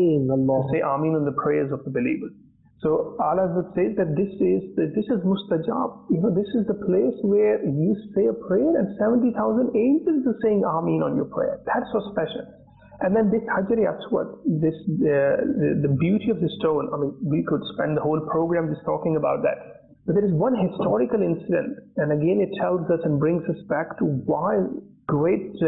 to say Ameen on the prayers of the believers. So Allah would say that this is Mustajab. This is the place where you say a prayer and 70,000 angels are saying Ameen on your prayer. That's so special. And then this Hajar-e-Aswad, the beauty of the stone. I mean, we could spend the whole program just talking about that. But there is one historical incident, and again it tells us and brings us back to why the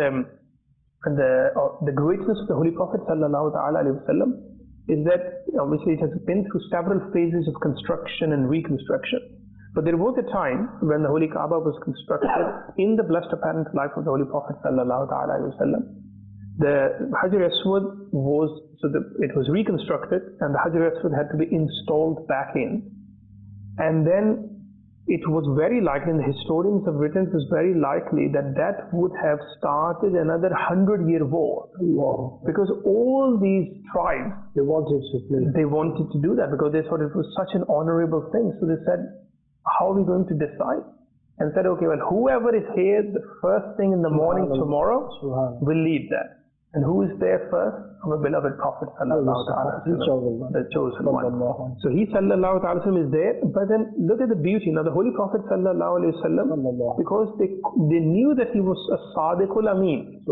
greatness of the Holy Prophet sallallahu alaihi wasallam is that obviously it has been through several phases of construction and reconstruction. But there was a time when the Holy Kaaba was constructed in the blessed apparent life of the Holy Prophet sallallahu alaihi wasallam. The Hajar-e-Aswad it was reconstructed, and the Hajar-e-Aswad had to be installed back in. And then it was very likely, and the historians have written, it was very likely that would have started another 100-year war. Wow. Because all these tribes, they wanted to do that because they thought it was such an honorable thing. So they said, how are we going to decide? And said, okay, well, whoever is here the first thing in the morning tomorrow will lead that. And who is there first? Our beloved Prophet sallallahu ta'ala the chosen one. the chosen one. So he sallallahu ta'ala is there, but then look at the beauty. Now the Holy Prophet sallallahu alayhi wasallam, because they knew that he was a sadiqul ameen.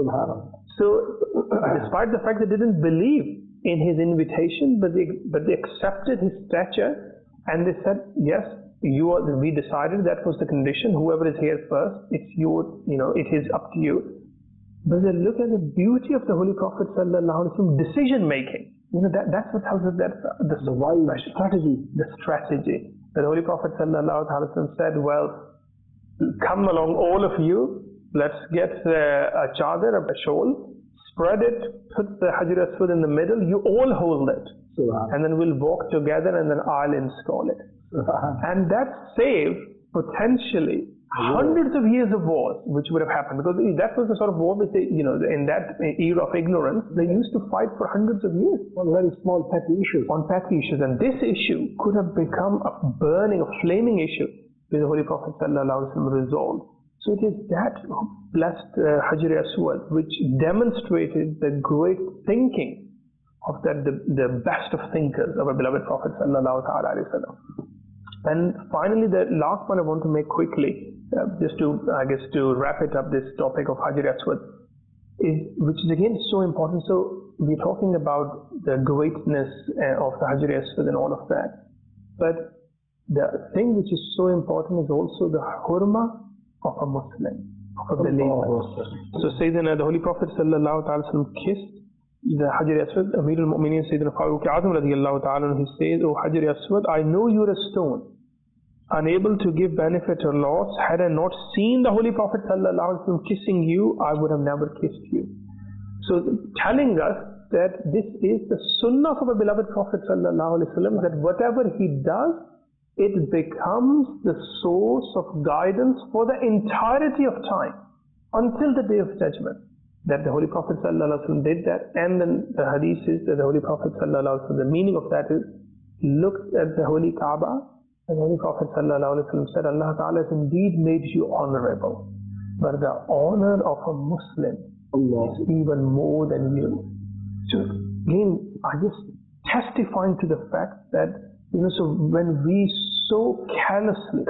So despite the fact they didn't believe in his invitation, but they accepted his stature, and they said, yes, we decided that was the condition. Whoever is here first, it's your, it is up to you. But then look at the beauty of the Holy Prophet sallallahu alaihi wasallam decision making. That's what tells us that the strategy. The strategy. The Holy Prophet sallallahu alaihi wasallam said, well, come along, all of you. Let's get a chadar, a shawl, spread it, put the Hajar Aswad in the middle. You all hold it, and then we'll walk together, and then I'll install it. And that saved potentially hundreds of years of wars, which would have happened, because that was the sort of war which in that era of ignorance, they used to fight for hundreds of years on very small petty issues. And this issue could have become a burning, a flaming issue, which the Holy Prophet ﷺ resolved. So it is that blessed Hajar Aswad which demonstrated the great thinking of the best of thinkers, our beloved Prophet ﷺ. And finally, the last point I want to make quickly, just to wrap it up, this topic of Hajar Aswad, which is again so important. So we're talking about the greatness of the Hajar Aswad and all of that. But the thing which is so important is also the hurma of a Muslim, of a believer. So Sayyidina, the Holy Prophet ﷺ kissed the Hajar Aswad. Amir al-Mu'mineen Sayyidina Farooq Azam radiyallahu ta'ala, he says, "O Hajar Aswad, I know you're a stone, unable to give benefit or loss. Had I not seen the Holy Prophet ﷺ kissing you, I would have never kissed you." So telling us that this is the sunnah of our beloved Prophet ﷺ, that whatever he does, it becomes the source of guidance for the entirety of time until the day of judgment. That the Holy Prophet ﷺ did that, and then the hadith is that the Holy Prophet ﷺ, the meaning of that is, looked at the Holy Kaaba, and the Holy Prophet ﷺ said, Allah Ta'ala has indeed made you honorable, but the honor of a Muslim is even more than you. So again, I just testifying to the fact that so when we so carelessly,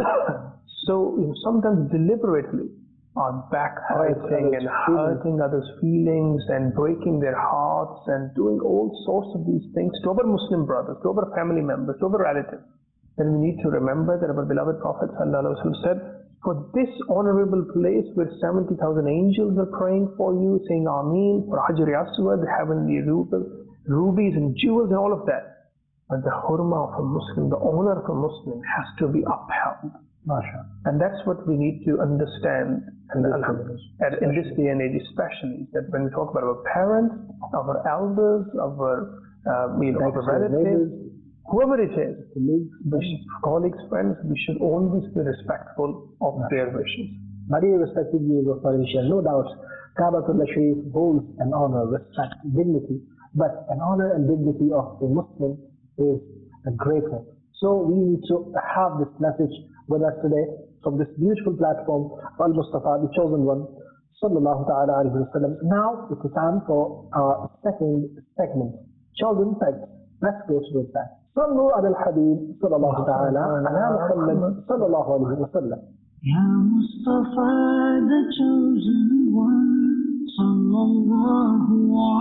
sometimes deliberately, are backbiting and hurting others' feelings and breaking their hearts and doing all sorts of these things to our Muslim brothers, to our family members, to our relatives, then we need to remember that our beloved Prophet ﷺ said, for this honorable place where 70,000 angels are praying for you, saying Ameen, for Hajar Aswad, the heavenly rubies and jewels and all of that. But the hurma of a Muslim, the honor of a Muslim has to be upheld. And that's what we need to understand in this day and age, especially that when we talk about our parents, our elders, our relatives, whoever it is, colleagues, friends, we should always be respectful of their wishes. My dear respected viewers of Malaysia, no doubt Kaabatullah Sharif holds an honor, respect, dignity, but an honor and dignity of a Muslim is a greater. So we need to have this message with us today from this beautiful platform, Al-Mustafa, the chosen one, sallallahu ta'ala alayhi wa sallam. Now it's the time for our second segment, Chosen Facts. Let's go to that. Sallu ala al-Habib, sallallahu ta'ala, ala Muhammad, sallallahu alayhi wa sallam. Ya Mustafa, the chosen one, sallallahu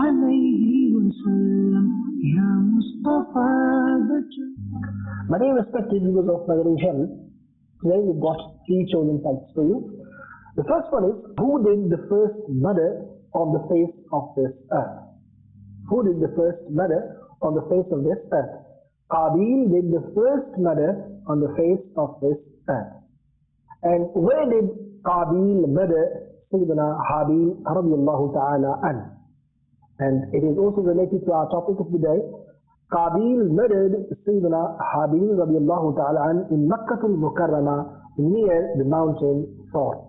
alayhi wa sallam. Ya Mustafa, the chosen one. My dear respected viewers of Malaysia, today we've got 3 chosen facts for you. The first one is, who did the first murder on the face of this earth? Who did the first murder on the face of this earth? Qabil did the first murder on the face of this earth. And where did Qabil murder Sayyidina Habil radiyallahu ta'ala an? And it is also related to our topic of the day. Qabil murdered Sayyidina Habil radiyallahu ta'ala an in Makkah al-Mukarramah near the mountain Thor.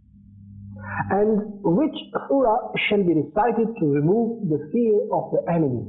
And which surah shall be recited to remove the fear of the enemy?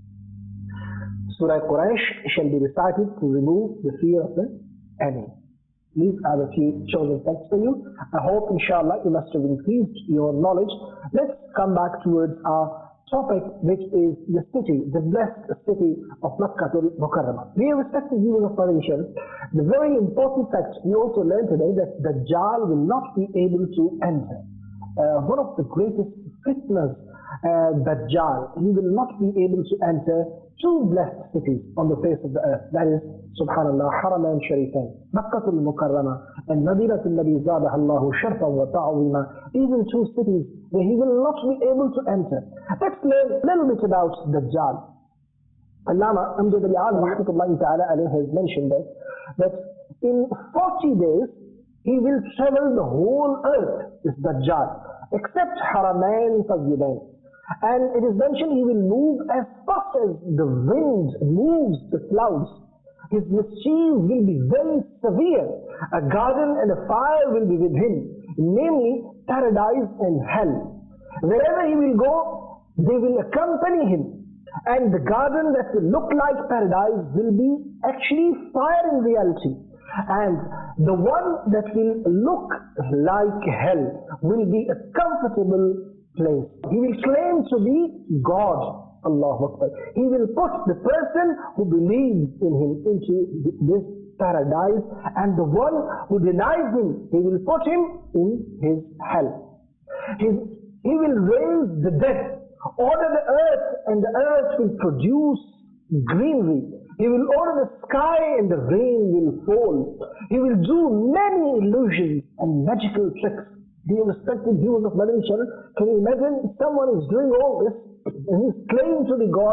Surah Quraysh shall be recited to remove the fear of the enemy. These are the few chosen facts for you. I hope, inshallah, you must have increased your knowledge. Let's come back towards our topic, which is the city, the blessed city of Makkah al-Mukarramah. Dear respected viewers of television, the very important fact we also learned today that Dajjal will not be able to enter. One of the greatest fitnas, Dajjal, he will not be able to enter two blessed cities on the face of the earth. That is, subhanallah, Haramain Sharifain, Makkah al-Mukarramah and Madinah al-Nabi Zadaha Allahu Sharfan wa Ta'zima. These are two cities where he will not be able to enter. Let's learn a little bit about Dajjal. Allama Amjad al-Alam rahmatullahi ta'ala alayhi has mentioned that in 40 days he will travel the whole earth, this Dajjal, except Haramain Tayyibain. And it is mentioned he will move as fast as the wind moves the clouds. His mischief will be very severe. A garden and a fire will be with him, namely paradise and hell. Wherever he will go, they will accompany him. And the garden that will look like paradise will be actually fire in reality. And the one that will look like hell will be a comfortable place. He will claim to be God. Allahu Akbar. He will put the person who believes in him into this paradise, and the one who denies him, he will put him in his hell. He will raise the dead, order the earth, and the earth will produce greenery. He will order the sky and the rain will fall. He will do many illusions and magical tricks. Dear respected viewers of Madani channel, can you imagine someone is doing all this and he's claiming to be God?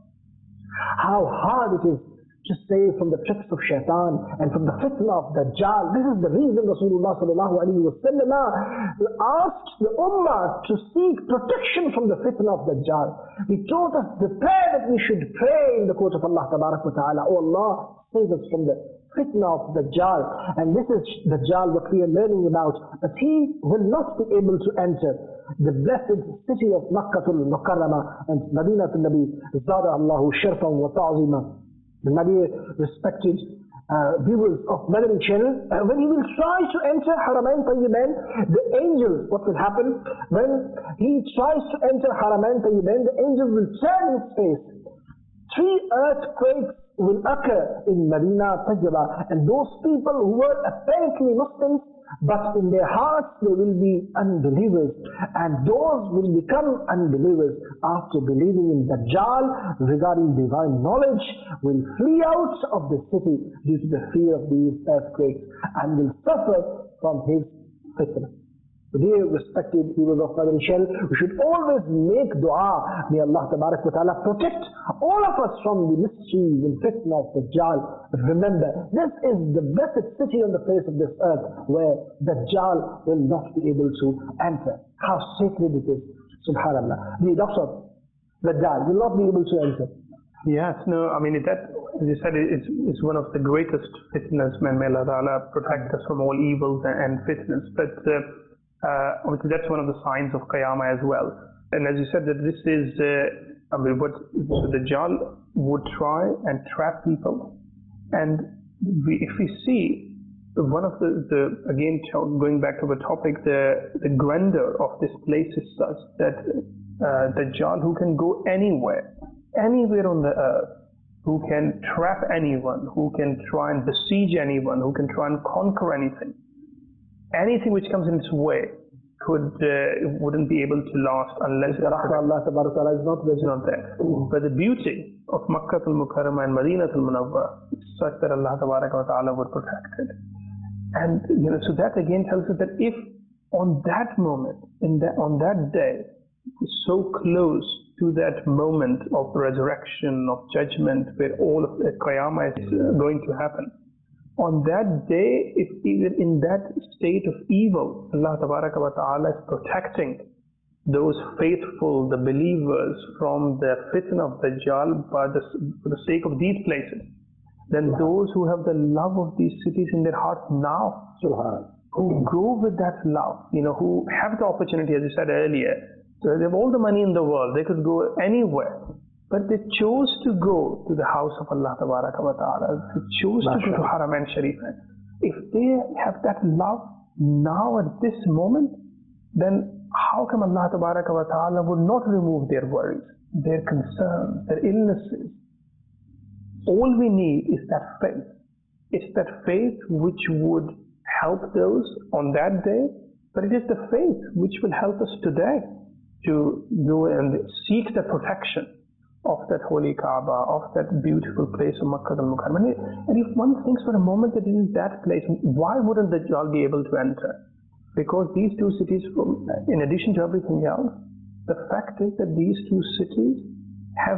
How hard it is to stay from the tricks of shaitan and from the fitna of Dajjal. This is the reason Rasulullah sallallahu alayhi wa sallam asked the ummah to seek protection from the fitna of Dajjal. He taught us the prayer that we should pray in the court of Allah tabarak wa ta'ala. Oh Allah, save us from the fitna of Dajjal. And this is Dajjal what we are learning about, that he will not be able to enter the blessed city of Makkah al-Mukarramah and Madinah al-Nabi Zada Allahu Sharfan wa Ta'zima. My dear respected viewers of Madani channel, when he will try to enter Haramain Tayyibain, the angels, what will happen? When he tries to enter Haramain Tayyibain, the angels will turn his face. 3 earthquakes will occur in Madinah Tayyibah, and those people who were apparently Muslims, but in their hearts they will be unbelievers, and those will become unbelievers after believing in Dajjal regarding divine knowledge, will flee out of the city due to the fear of these earthquakes and will suffer from his fitna. Dear respected viewers of Madani channel, we should always make dua. May Allah tabarak wa ta'ala protect all of us from the mysteries and fitna of Dajjal. But remember, this is the blessed city on the face of this earth where Dajjal will not be able to enter. How sacred it is. Subhanallah. The doctor, Dajjal will not be able to enter. Yes, no, I mean, that, as you said, it's one of the greatest fitnas. May Allah Ta'ala protect us from all evils and fitnas. But obviously that's one of the signs of Qiyamah as well. And as you said, that this is, I mean, what the Dajjal would try and trap people. And if we see one of the again, going back to the topic, the grandeur of this place is such that Dajjal, who can go anywhere on the earth, who can trap anyone, who can try and besiege anyone, who can try and conquer anything which comes in its way wouldn't be able to last unless Allah is not there. But the beauty of Makkah al-Mukarramah and Madinah al-Munawwara is such that Allah Ta'ala would protect it. And so that again tells us that if on that moment, on that day, so close to that moment of resurrection, of judgment, where all of the Qiyamah is going to happen, on that day, if even in that state of evil, Allah Ta'ala is protecting those faithful, the believers, from the fitna of Dajjal for the sake of these places, then those who have the love of these cities in their hearts now, who go with that love, who have the opportunity, as you said earlier, so they have all the money in the world, they could go anywhere. But they chose to go to the house of Allah Ta'ala. They chose to go to Haramain Sharif. If they have that love now at this moment, then how come Allah Ta'ala would not remove their worries, their concerns, their illnesses? All we need is that faith. It's that faith which would help those on that day, but it is the faith which will help us today to go and seek the protection of that holy Kaaba, of that beautiful place of Makkah al-Mukarramah. And if one thinks for a moment that it is that place, why wouldn't the Dajjal be able to enter? Because these two cities, in addition to everything else, the fact is that these two cities have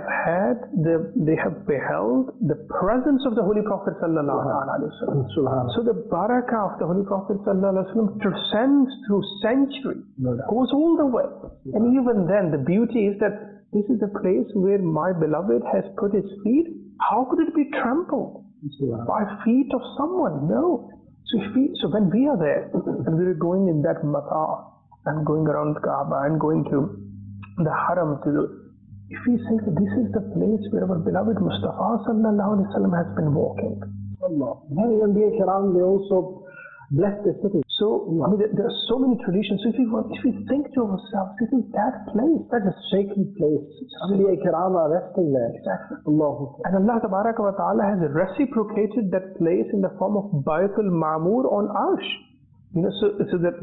they have beheld the presence of the Holy Prophet sallallahu alaihi wasallam. So the barakah of the Holy Prophet sallallahu alaihi wasallam transcends through centuries, goes all the way. And even then, the beauty is that this is the place where my beloved has put his feet. How could it be trampled by feet of someone? No. So when we are there and we are going in that matar and going around Kaaba and going to the Haram, if we think that this is the place where our beloved Mustafa sallallahu alaihi wasallam has been walking, Many Anbiya Kiram, they also bless the city. So I mean, there are so many traditions. So if we think to ourselves, this is that place, that's a sacred place. Anbiya Kiram are resting there. Exactly. Allah. And Allah Ta'ala has reciprocated that place in the form of Baytul Ma'mur on Arsh. You know, so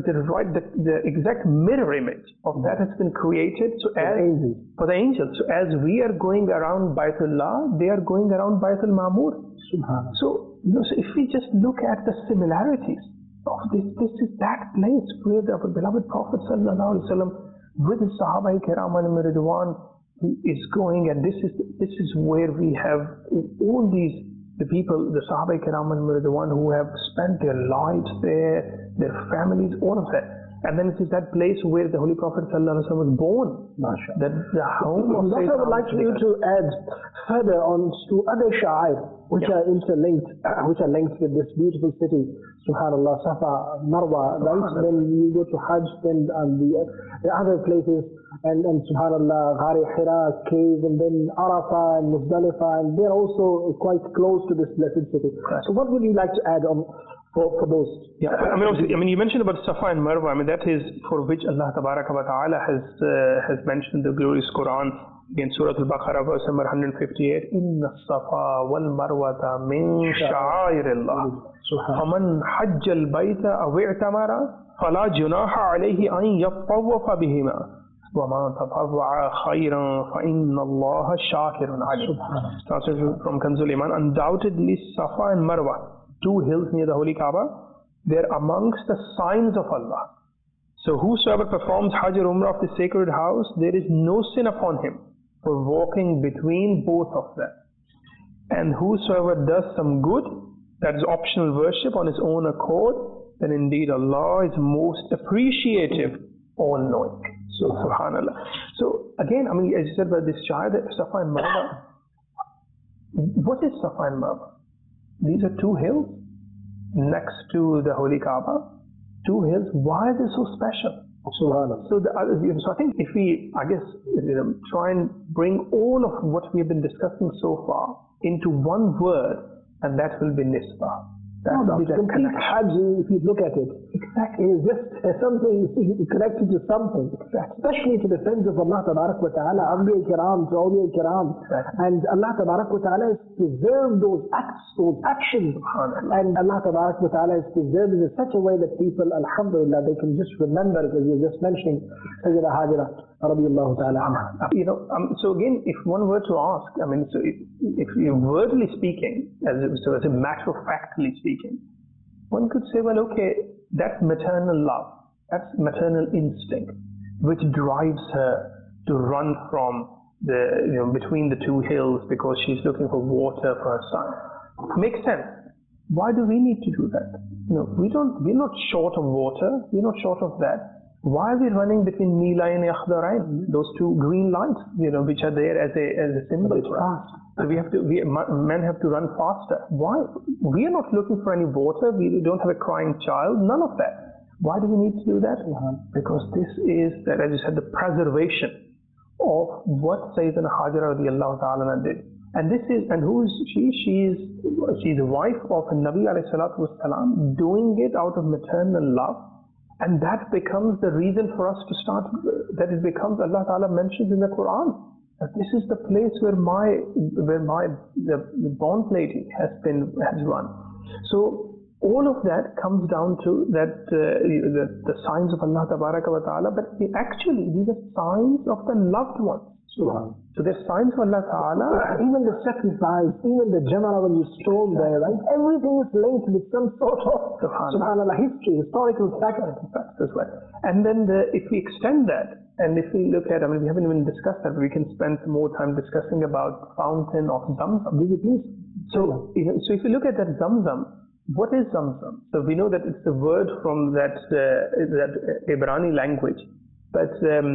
the exact mirror image of that has been created. So for the angels. So as we are going around Baytullah, they are going around Baytul Ma'mur. So, you know, so if we just look at the similarities of this is that place where our beloved Prophet sallallahu alaihi wasallam with his Sahaba Kiram and Ridwan is going, and this is where we have all these. The people, the Sahaba Kiram and Ridwan who have spent their lives there, their families, all of that. And then it is that place where the Holy Prophet ﷺ was born. That the home of I would like you to add further on to other sha'air which are interlinked, which are linked with this beautiful city. Subhanallah, Safa, Marwa, right? Then you go to Hajj, then the other places, and Subhanallah, Ghari Hira, cave, and then Arafah and Muzdalifah, and they're also quite close to this blessed city. So what would you like to add on for those? Yeah, I mean, you mentioned about Safa and Marwa. I mean, that is for which Allah Ta'ala has mentioned the glorious Quran in Surah Al-Baqarah, verse number 158. Inna Safa wal Marwata min sha'airillah. فَمَنْ حَجَّ الْبَيْتَ أَوْ اعْتَمَرَ فَلَا جُنَاحَ عَلَيْهِ أَنْ يَطَّوَّفَ بِهِمَا وَمَنْ تَطَوَّعَ خَيْرًا فَإِنَّ اللَّهَ شَاكِرٌ عَلِيمٌ. Translation from Kanzul Iman. Undoubtedly, Safa and Marwa, two hills near the Holy Kaaba, they're amongst the signs of Allah. So whosoever performs Hajj or Umrah of the sacred house, there is no sin upon him for walking between both of them. And whosoever does some good, that is optional worship on his own accord, then indeed Allah is most appreciative, all-knowing. So subhanallah. So again, I mean, as you said about this child, Safa and Marwa, what is Safa and Marwa? These are two hills next to the Holy Kaaba. Two hills. Why are they so special? Subhanallah. So I think if we, try and bring all of what we have been discussing so far into one word, and that will be nisbah. That will be the complete Hajj, if you look at it. Exactly. It is just something connected to something. Exactly. Especially to the friends of Allah Ta'ala, Anbiya Kiram, to Awliya Kiram. Exactly. And Allah Ta'ala has preserved those acts, those actions. And Allah Ta'ala has preserved it in such a way that people, alhamdulillah, they can just remember it, as you were just mentioning, Sayyida Hajira, radiallahu ta'ala anha. So again, if one were to ask, I mean, so if you wordly speaking, as a matter of factly speaking, one could say, well, okay, that's maternal love, that's maternal instinct, which drives her to run from between the two hills because she's looking for water for her son. Makes sense. Why do we need to do that? We're not short of water, we're not short of that. Why are we running between Milayn and Akhdarain, those two green lights, which are there as a symbol for us? So men have to run faster. Why? We are not looking for any water. We don't have a crying child. None of that. Why do we need to do that? Because this is, as you said, the preservation of what Sayyidina Hajra radiallahu ta'ala did. And who is she? She's the wife of Nabi alayhi salatu wasalam, doing it out of maternal love. And that becomes the reason for us to start, that it becomes, Allah Ta'ala mentions in the Quran, that this is the place where the born lady has run. So all of that comes down to that the signs of Allah Ta'ala, but actually these are signs of the loved ones. So there's signs of Allah Ta'ala. Even the sacrifice, even the Jama'ah when you storm there, right? Everything is linked with some sort of subhanallah history, historical facts as well. And then if we extend that, and if we look at, I mean, we haven't even discussed that, but we can spend some more time discussing about the fountain of Zamzam. So if you look at that Zamzam, what is Zamzam? So we know that it's the word from that Ibrani language, but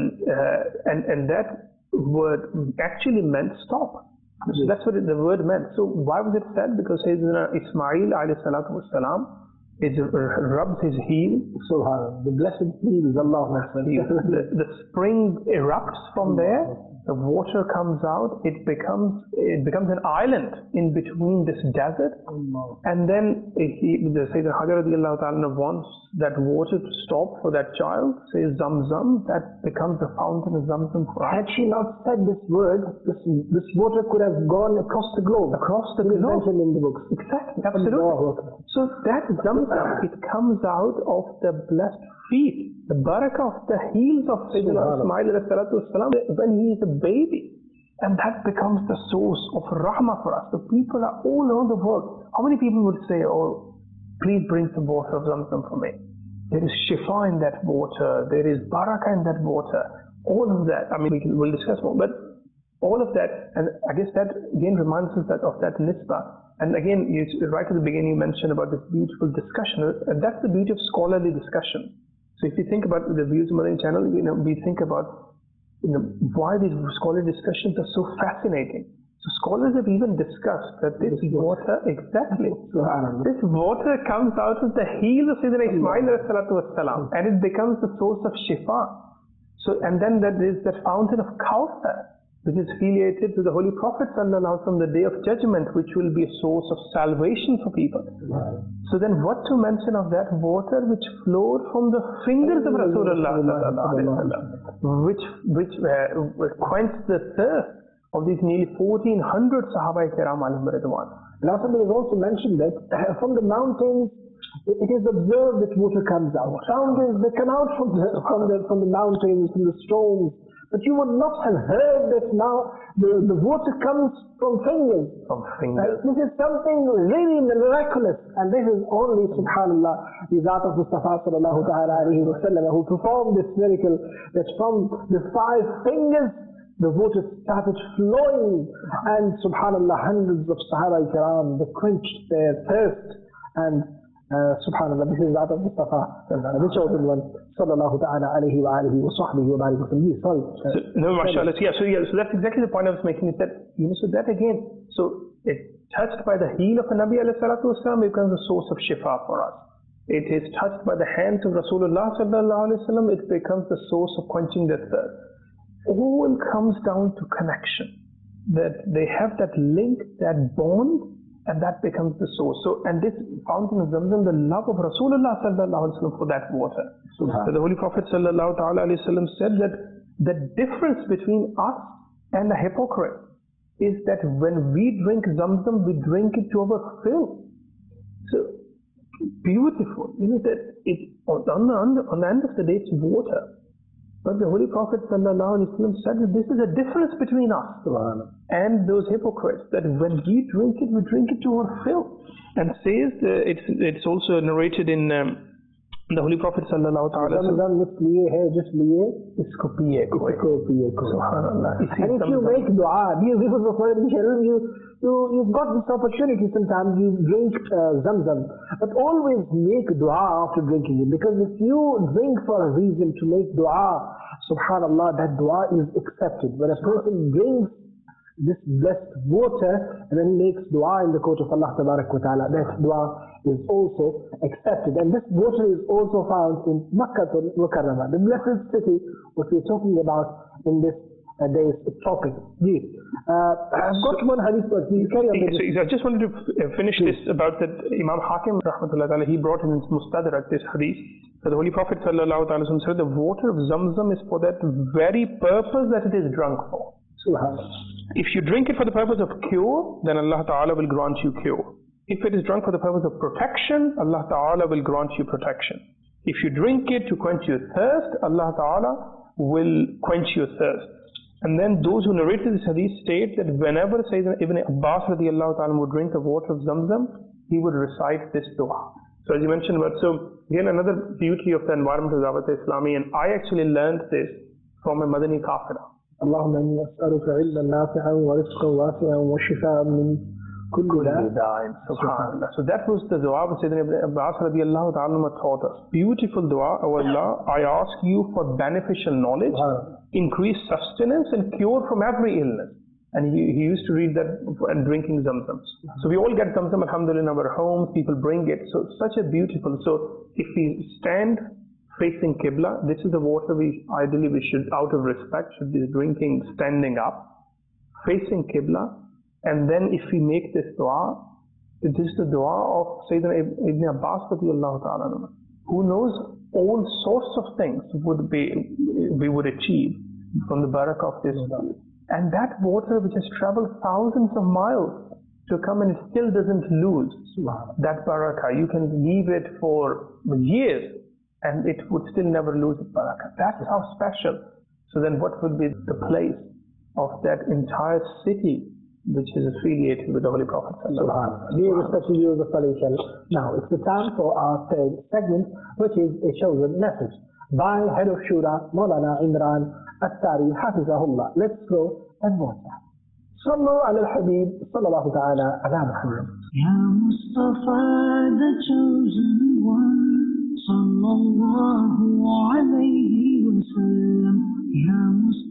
and that word actually meant stop. So that's what the word meant. So why was it said? Because Sayyidina Ismail alayhi salatu wassalam rubs his heel. So the blessed heel is Allah. The spring erupts from there. The water comes out. It becomes an island in between this desert. And then the Sayyidina Hajar radiallahu ta'ala wants that water to stop for that child. Says Zamzam. That becomes the fountain of Zamzam for us. Had she not said this word, this water could have gone across the globe. Mentioned in the books. Exactly. Absolutely. So that Zamzam, it comes out of the blessed feet, the barakah of the heels of Sayyidina Ismail when he is a baby. And that becomes the source of rahmah for us. The people are all over the world. How many people would say, oh, please bring some water of Zamzam for me? There is shifa in that water. There is barakah in that water. All of that, I mean, we'll discuss more, but all of that, and I guess that again reminds us of that nisbah. And again, right at the beginning, you mentioned about this beautiful discussion. And that's the beauty of scholarly discussion. So if you think about the Views Marine channel, we think about why these scholarly discussions are so fascinating. So scholars have even discussed that this water, this water comes out of the heel of Sayyidina Ismail and it becomes the source of shifa. So, and then there is that fountain of Kawthar, which is affiliated to the Holy Prophet from the Day of Judgment, which will be a source of salvation for people. So then what to mention of that water which flowed from the fingers of Rasulullah, which quenched the thirst of these nearly 1,400 Sahaba Kiram alayhim ridwan. Last time it was also mentioned that from the mountains, it is observed that water comes out. Fountains, they come out from the mountains, from the storms. But you would not have heard that now the water comes from fingers. This is something really miraculous. And this is only, subhanallah, the Zat of Mustafa sallallahu ta'ala alayhi wa sallam who performed this miracle, that from the 5 fingers, the water started flowing. And subhanallah, hundreds of Sahaba Kiram, they quenched their thirst. And subhanallah, this is Zat of Mustafa, the chosen one. Sallallahu ta'ala alayhi wa alihi wa sahbihi wa barik wa sallam. Sorry. No, mashallah. So that's exactly the point I was making, is that, so that again, so it touched by the heel of the Nabi alayhi salatu wasalam becomes a source of shifa for us. It is touched by the hands of Rasulullah sallallahu alayhi wa sallam, it becomes the source of quenching the thirst. All comes down to connection. That they have that link, that bond, and that becomes the source. So, and this fountain of Zamzam, the love of Rasulullah sallallahu alaihi wasallam for that water. So the Holy Prophet sallallahu alaihi wasallam said that the difference between us and the hypocrite is that when we drink Zamzam, we drink it to our fill. So beautiful. That it on the end of the day, it's water. But the Holy Prophet ﷺ said that this is a difference between us and those hypocrites, that when we drink it to our fill. And says, it's also narrated in the Holy Prophet ﷺ. And if you make dua, you've got this opportunity sometimes, you drink Zamzam, but always make dua after drinking it, because if you drink for a reason to make dua, subhanallah, that dua is accepted. When a person drinks this blessed water and then makes dua in the court of Allah Tabarak wa Ta'ala, that dua is also accepted. And this water is also found in Makkah al-Mukarramah, the blessed city which we're talking about in this day's topic. I've got one hadith, but we'll carry on. So I just wanted to finish this about that Imam Hakim rahmatullah ta'ala, he brought in his Mustadrak this hadith So the Holy Prophet ﷺ said the water of Zamzam is for that very purpose that it is drunk for. If you drink it for the purpose of cure, then Allah Ta'ala will grant you cure. If it is drunk for the purpose of protection, Allah Ta'ala will grant you protection. If you drink it to quench your thirst, Allah Ta'ala will quench your thirst. And then those who narrated this hadith state that whenever Sayyidina Ibn Abbas radiallahu ta'ala would drink the water of Zamzam, he would recite this dua. So as you mentioned about, so again another beauty of the environment of Dawat Islami, and I actually learned this from a Madani Kafira. اللهم إني أسألك علما نافعا ورزقا واسعا وشفاء من كل داء. Subhanallah. So that was the dua that Sayyidina Ibn Abbas radiallahu ta'ala taught us. Beautiful dua, O Allah, I ask you for beneficial knowledge, increased sustenance and cure from every illness. And he used to read that and drinking Zamzam. So we all get Zamzam, alhamdulillah, in our homes, people bring it. So such a beautiful, so if we stand facing Qibla, this is the water ideally we should, out of respect, should be drinking standing up, facing Qibla. And then if we make this dua, this is the dua of Sayyidina Ibn Abbas radiallahu ta'ala, who knows all sorts of things we would achieve from the barakah of this. And that water which has traveled thousands of miles to come, and it still doesn't lose that barakah. You can leave it for years and it would still never lose its barakah. That's how special. So then what would be the place of that entire city which is affiliated with the Holy Prophet? Dear respected viewers of Salih Channel, now it's the time for our third segment, which is a chosen message by Head of Shura, Maulana Imran Attari, Hafizahullah. Let's go and watch that. Sallu ala al-Habib, sallallahu ta'ala ala Muhammad. Ya Mustafa, the chosen one, sallallahu alayhi wa sallam. Ya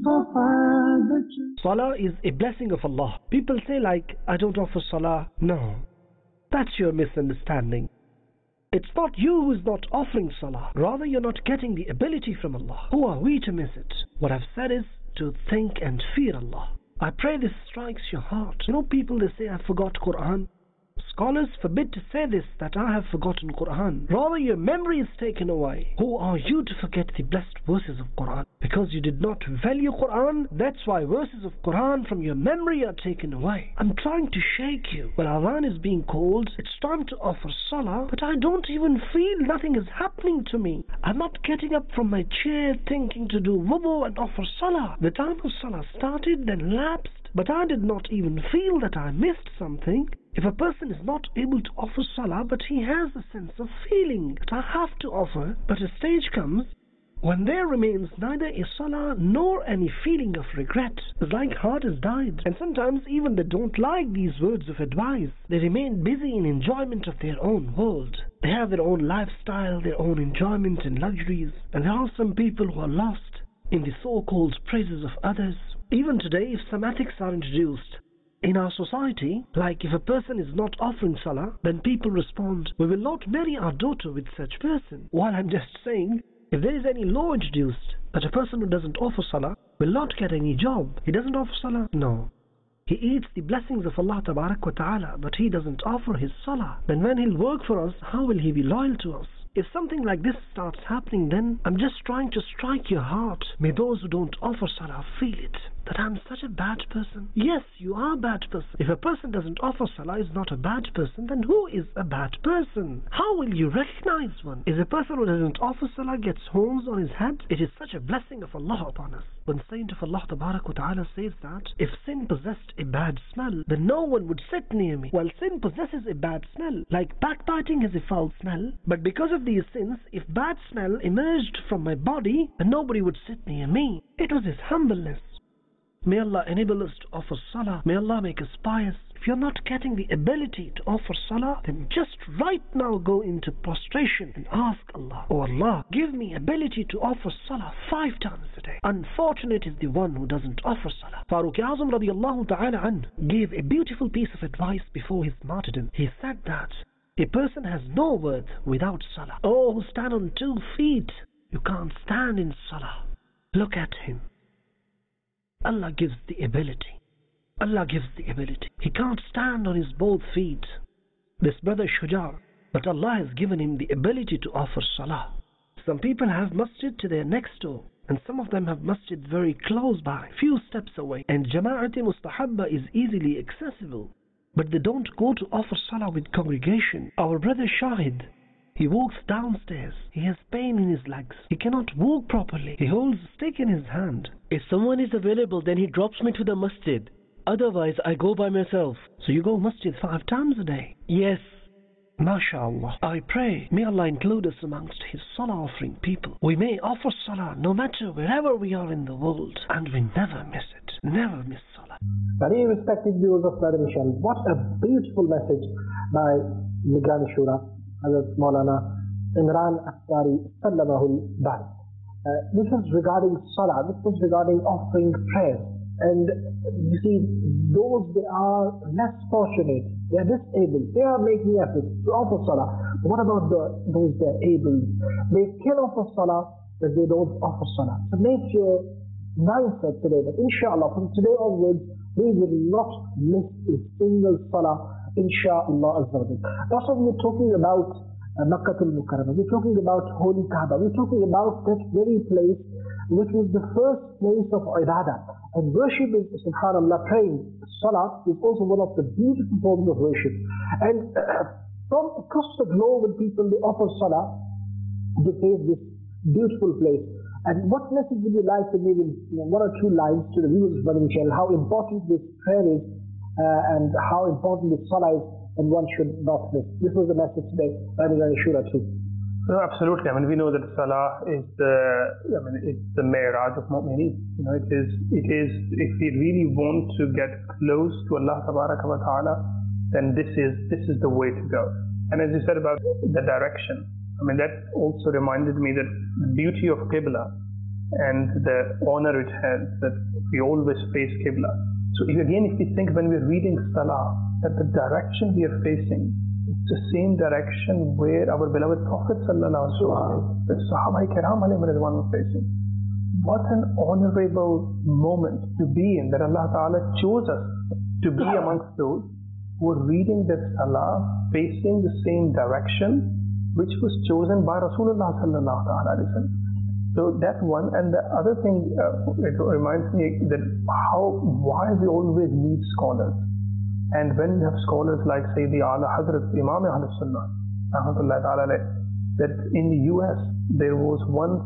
Mustafa, the chosen. Salah is a blessing of Allah. People say like, I don't offer Salah. No, that's your misunderstanding. It's not you who is not offering Salah. Rather, you're not getting the ability from Allah. Who are we to miss it? What I've said is to think and fear Allah. I pray this strikes your heart. You know, people, they say, I forgot Quran. Scholars forbid to say this, that I have forgotten Quran. Rather, your memory is taken away. Who are you to forget the blessed verses of Quran? Because you did not value Quran, that's why verses of Quran from your memory are taken away. I'm trying to shake you. When Adhan is being called, it's time to offer Salah, but I don't even feel, nothing is happening to me. I'm not getting up from my chair thinking to do wudu and offer Salah. The time of Salah started, then lapsed, but I did not even feel that I missed something. If a person is not able to offer Salah, but he has a sense of feeling that I have to offer, but a stage comes when there remains neither a Salah nor any feeling of regret. It's like heart has died. And sometimes even they don't like these words of advice. They remain busy in enjoyment of their own world. They have their own lifestyle, their own enjoyment and luxuries. And there are some people who are lost in the so-called praises of others. Even today, if some ethics are introduced in our society, like if a person is not offering Salah, then people respond, we will not marry our daughter with such person. While I'm just saying, if there is any law introduced that a person who doesn't offer Salah will not get any job, he doesn't offer Salah? No. He eats the blessings of Allah Tabarak wa Ta'ala, but he doesn't offer his Salah. Then when he'll work for us, how will he be loyal to us? If something like this starts happening, then I'm just trying to strike your heart. May those who don't offer Salah feel it, that I'm such a bad person. Yes, you are a bad person. If a person doesn't offer Salah is not a bad person, then who is a bad person? How will you recognize one? Is a person who doesn't offer Salah gets horns on his head? It is such a blessing of Allah upon us. When Saint of Allah Tabarak wa Ta'ala says that, if sin possessed a bad smell, then no one would sit near me. Well, sin possesses a bad smell, like backbiting has a foul smell, but because of these sins, if bad smell emerged from my body, then nobody would sit near me. It was his humbleness. May Allah enable us to offer Salah. May Allah make us pious. If you're not getting the ability to offer Salah, then just right now go into prostration and ask Allah, oh Allah, give me ability to offer Salah 5 times a day. Unfortunate is the one who doesn't offer Salah. Farooq Azam radiallahu ta'ala an gave a beautiful piece of advice before his martyrdom. He said that a person has no worth without Salah. Oh, who stand on 2 feet, you can't stand in Salah. Look at him. Allah gives the ability. Allah gives the ability. He can't stand on his both feet. This brother Shujar, but Allah has given him the ability to offer Salah. Some people have masjid to their next door, and some of them have masjid very close by, few steps away, and Jama'at Mustahabba is easily accessible. But they don't go to offer salah with congregation. Our brother Shahid, he walks downstairs. He has pain in his legs. He cannot walk properly. He holds a stick in his hand. If someone is available, then he drops me to the masjid. Otherwise, I go by myself. So you go masjid 5 times a day? Yes. MashaAllah. I pray, may Allah include us amongst His salah offering people. We may offer salah no matter wherever we are in the world, and we never miss it. Never miss salah. Very respected viewers of Brother Michelle, what a beautiful message by Nigrani Shura, Hazrat Maulana Imran Akbari Sallamahul Bari. This is regarding salah, this is regarding offering prayers. And you see, those they are less fortunate, they are disabled, they are making efforts to offer salah. But what about those they are able? They can offer salah, but they don't offer salah. So make your mindset today that inshallah from today onwards we will not miss a single salah, inshallah azza wa jalla. Also, we're talking about Makkah al-Mukarramah, we're talking about Holy Kaaba, we're talking about that very place which was the first place of ibadah. And worship is, subhanAllah, praying. Salah is also one of the beautiful forms of worship. And from across the globe, when people they offer salah, they face this beautiful place. And what message would you like to give in 1 or 2 lines to the viewers of Brother Michelle, how important this prayer is and how important this salah is, and one should not miss. This was the message today by Nigrani Shura too. No, absolutely. I mean, we know that salah is it's the mi'raj of mu'mineen. You know, it is, if we really want to get close to Allah Tabaraka wa Ta'ala, then this is the way to go. And as you said about the direction, I mean, that also reminded me that the beauty of Qibla and the honor it has, that we always face Qibla. So if we think when we're reading salah, that the direction we are facing, it's the same direction where our beloved Prophet sallallahu alaihi wasallam, the Sahaba Kiram were facing. What an honorable moment to be in, that Allah Ta'ala chose us to be amongst those who are reading that salah facing the same direction which was chosen by Rasulullah sallallahu alaihi wasallam. So that's one. And the other thing, it reminds me that why we always need scholars. And when we have scholars like Sayyidi Ala Hazrat Imam Ahlus Sunnah, that in the US there was one,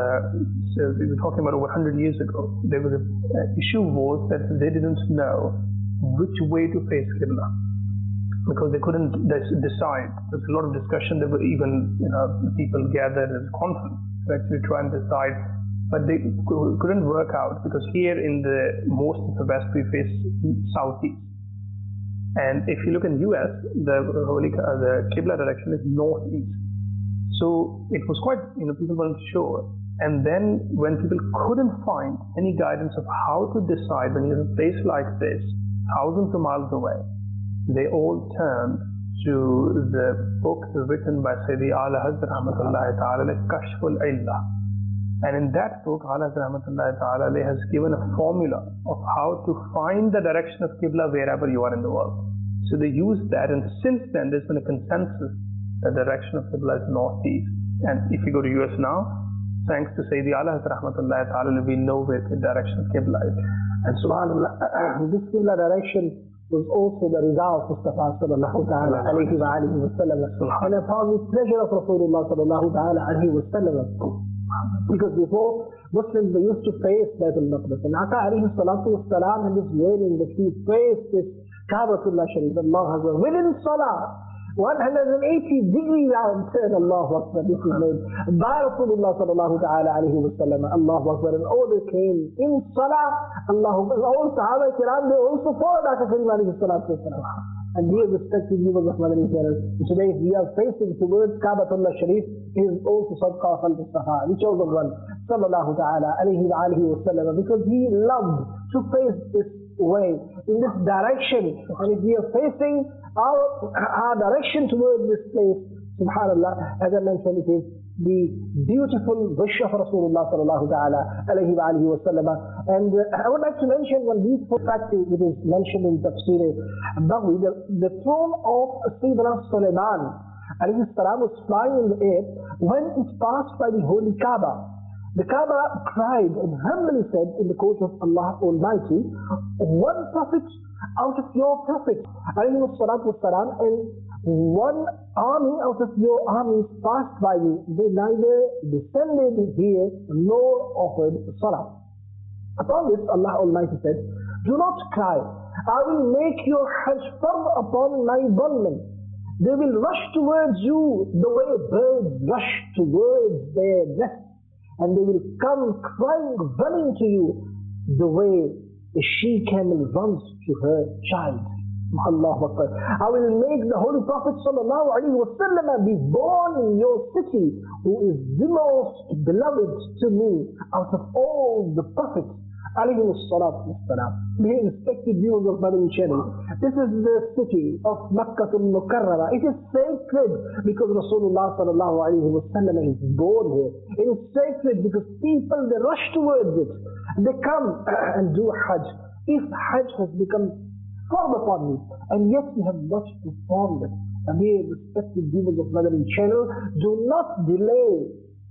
so we were talking about over 100 years ago, there was an issue was that they didn't know which way to face Qibla, because they couldn't decide. There was a lot of discussion. There were even people gathered at a conference to actually try and decide, but they couldn't work out, because here in the most of the West we face southeast. And if you look in US, the Qibla direction is northeast. So it was quite, people weren't sure. And then when people couldn't find any guidance of how to decide when you're in a place like this, thousands of miles away, they all turned to the book written by Sayyidi Ala Hazrat Rahmatullahi Ta'ala, Kashful Illah. And in that book, Ala Hazrat Rahmatullahi Ta'ala has given a formula of how to find the direction of Qibla wherever you are in the world. So they used that, and since then there's been a consensus that the direction of Qibla is northeast. And if you go to US now, thanks to Sayyidi Ala Hazrat Rahmatullahi Ta'ala, we know where the direction of Qibla is. And subhanAllah, this Qibla direction was also the Rida of Mustafa sallallahu ta'ala alayhi wa alihi wa sallam, and upon the pleasure of Rasulullah sallallahu ta'ala alayhi wa sallam. Because before, Muslims they used to face Baytul Maqdis, and Aka alayhi salatu wa salam and his wailing that he faced this Kaabatullah Sharif, Allah Akbar, within Salah, 180 degrees out, said Allahu Akbar, this is made by Rasulullah sallallahu ta'ala alayhi wa sallam, Allahu Akbar, and order came in Salah, Allahu Akbar, all Sahaba Kiram, they also followed Aka Karim alayhi salatu wa salam. And dear respected viewers of Madani channel, today we are facing towards Kaabatullah Sharif, is also Sadqa Khalq al-Saha, the chosen one, sallallahu ta'ala alayhi wa alihi wa sallam, because he loved to face this way, in this direction. And if we are facing our direction towards this place, subhanallah, as I mentioned, it is the beautiful wish of Rasulullah sallallahu ta'ala alayhi wa alihi wa sallam. And I would like to mention one beautiful fact which is mentioned in Tafsir Baghawi, the throne of Sayyidina Sulaiman alayhi salam, was flying in the air when it passed by the holy Kaaba. The Kaaba cried and humbly said in the court of Allah Almighty, one prophet out of your prophets, alayhi salatu wassalam, and one army out of your armies passed by me. They neither descended here nor offered salah. Upon this, Allah Almighty said, do not cry. I will make your Hajj fard upon my bondmen. They will rush towards you the way birds rush towards their nests, and they will come crying, running to you the way a she-camel runs to her child. Allahu Akbar. I will make the Holy Prophet sallallahu alaihi wasallam be born in your city, who is the most beloved to me out of all the prophets. Alayhi salatu wassalam. Dear respected viewers of Madani channel, this is the city of Makkah al-Mukarrama. It is sacred because Rasulullah sallallahu alaihi wasallam is born here. It is sacred because people, they rush towards it. They come and do Hajj. If Hajj has become fard upon me, and yet you have not performed it, and dear respected viewers of Madani channel, do not delay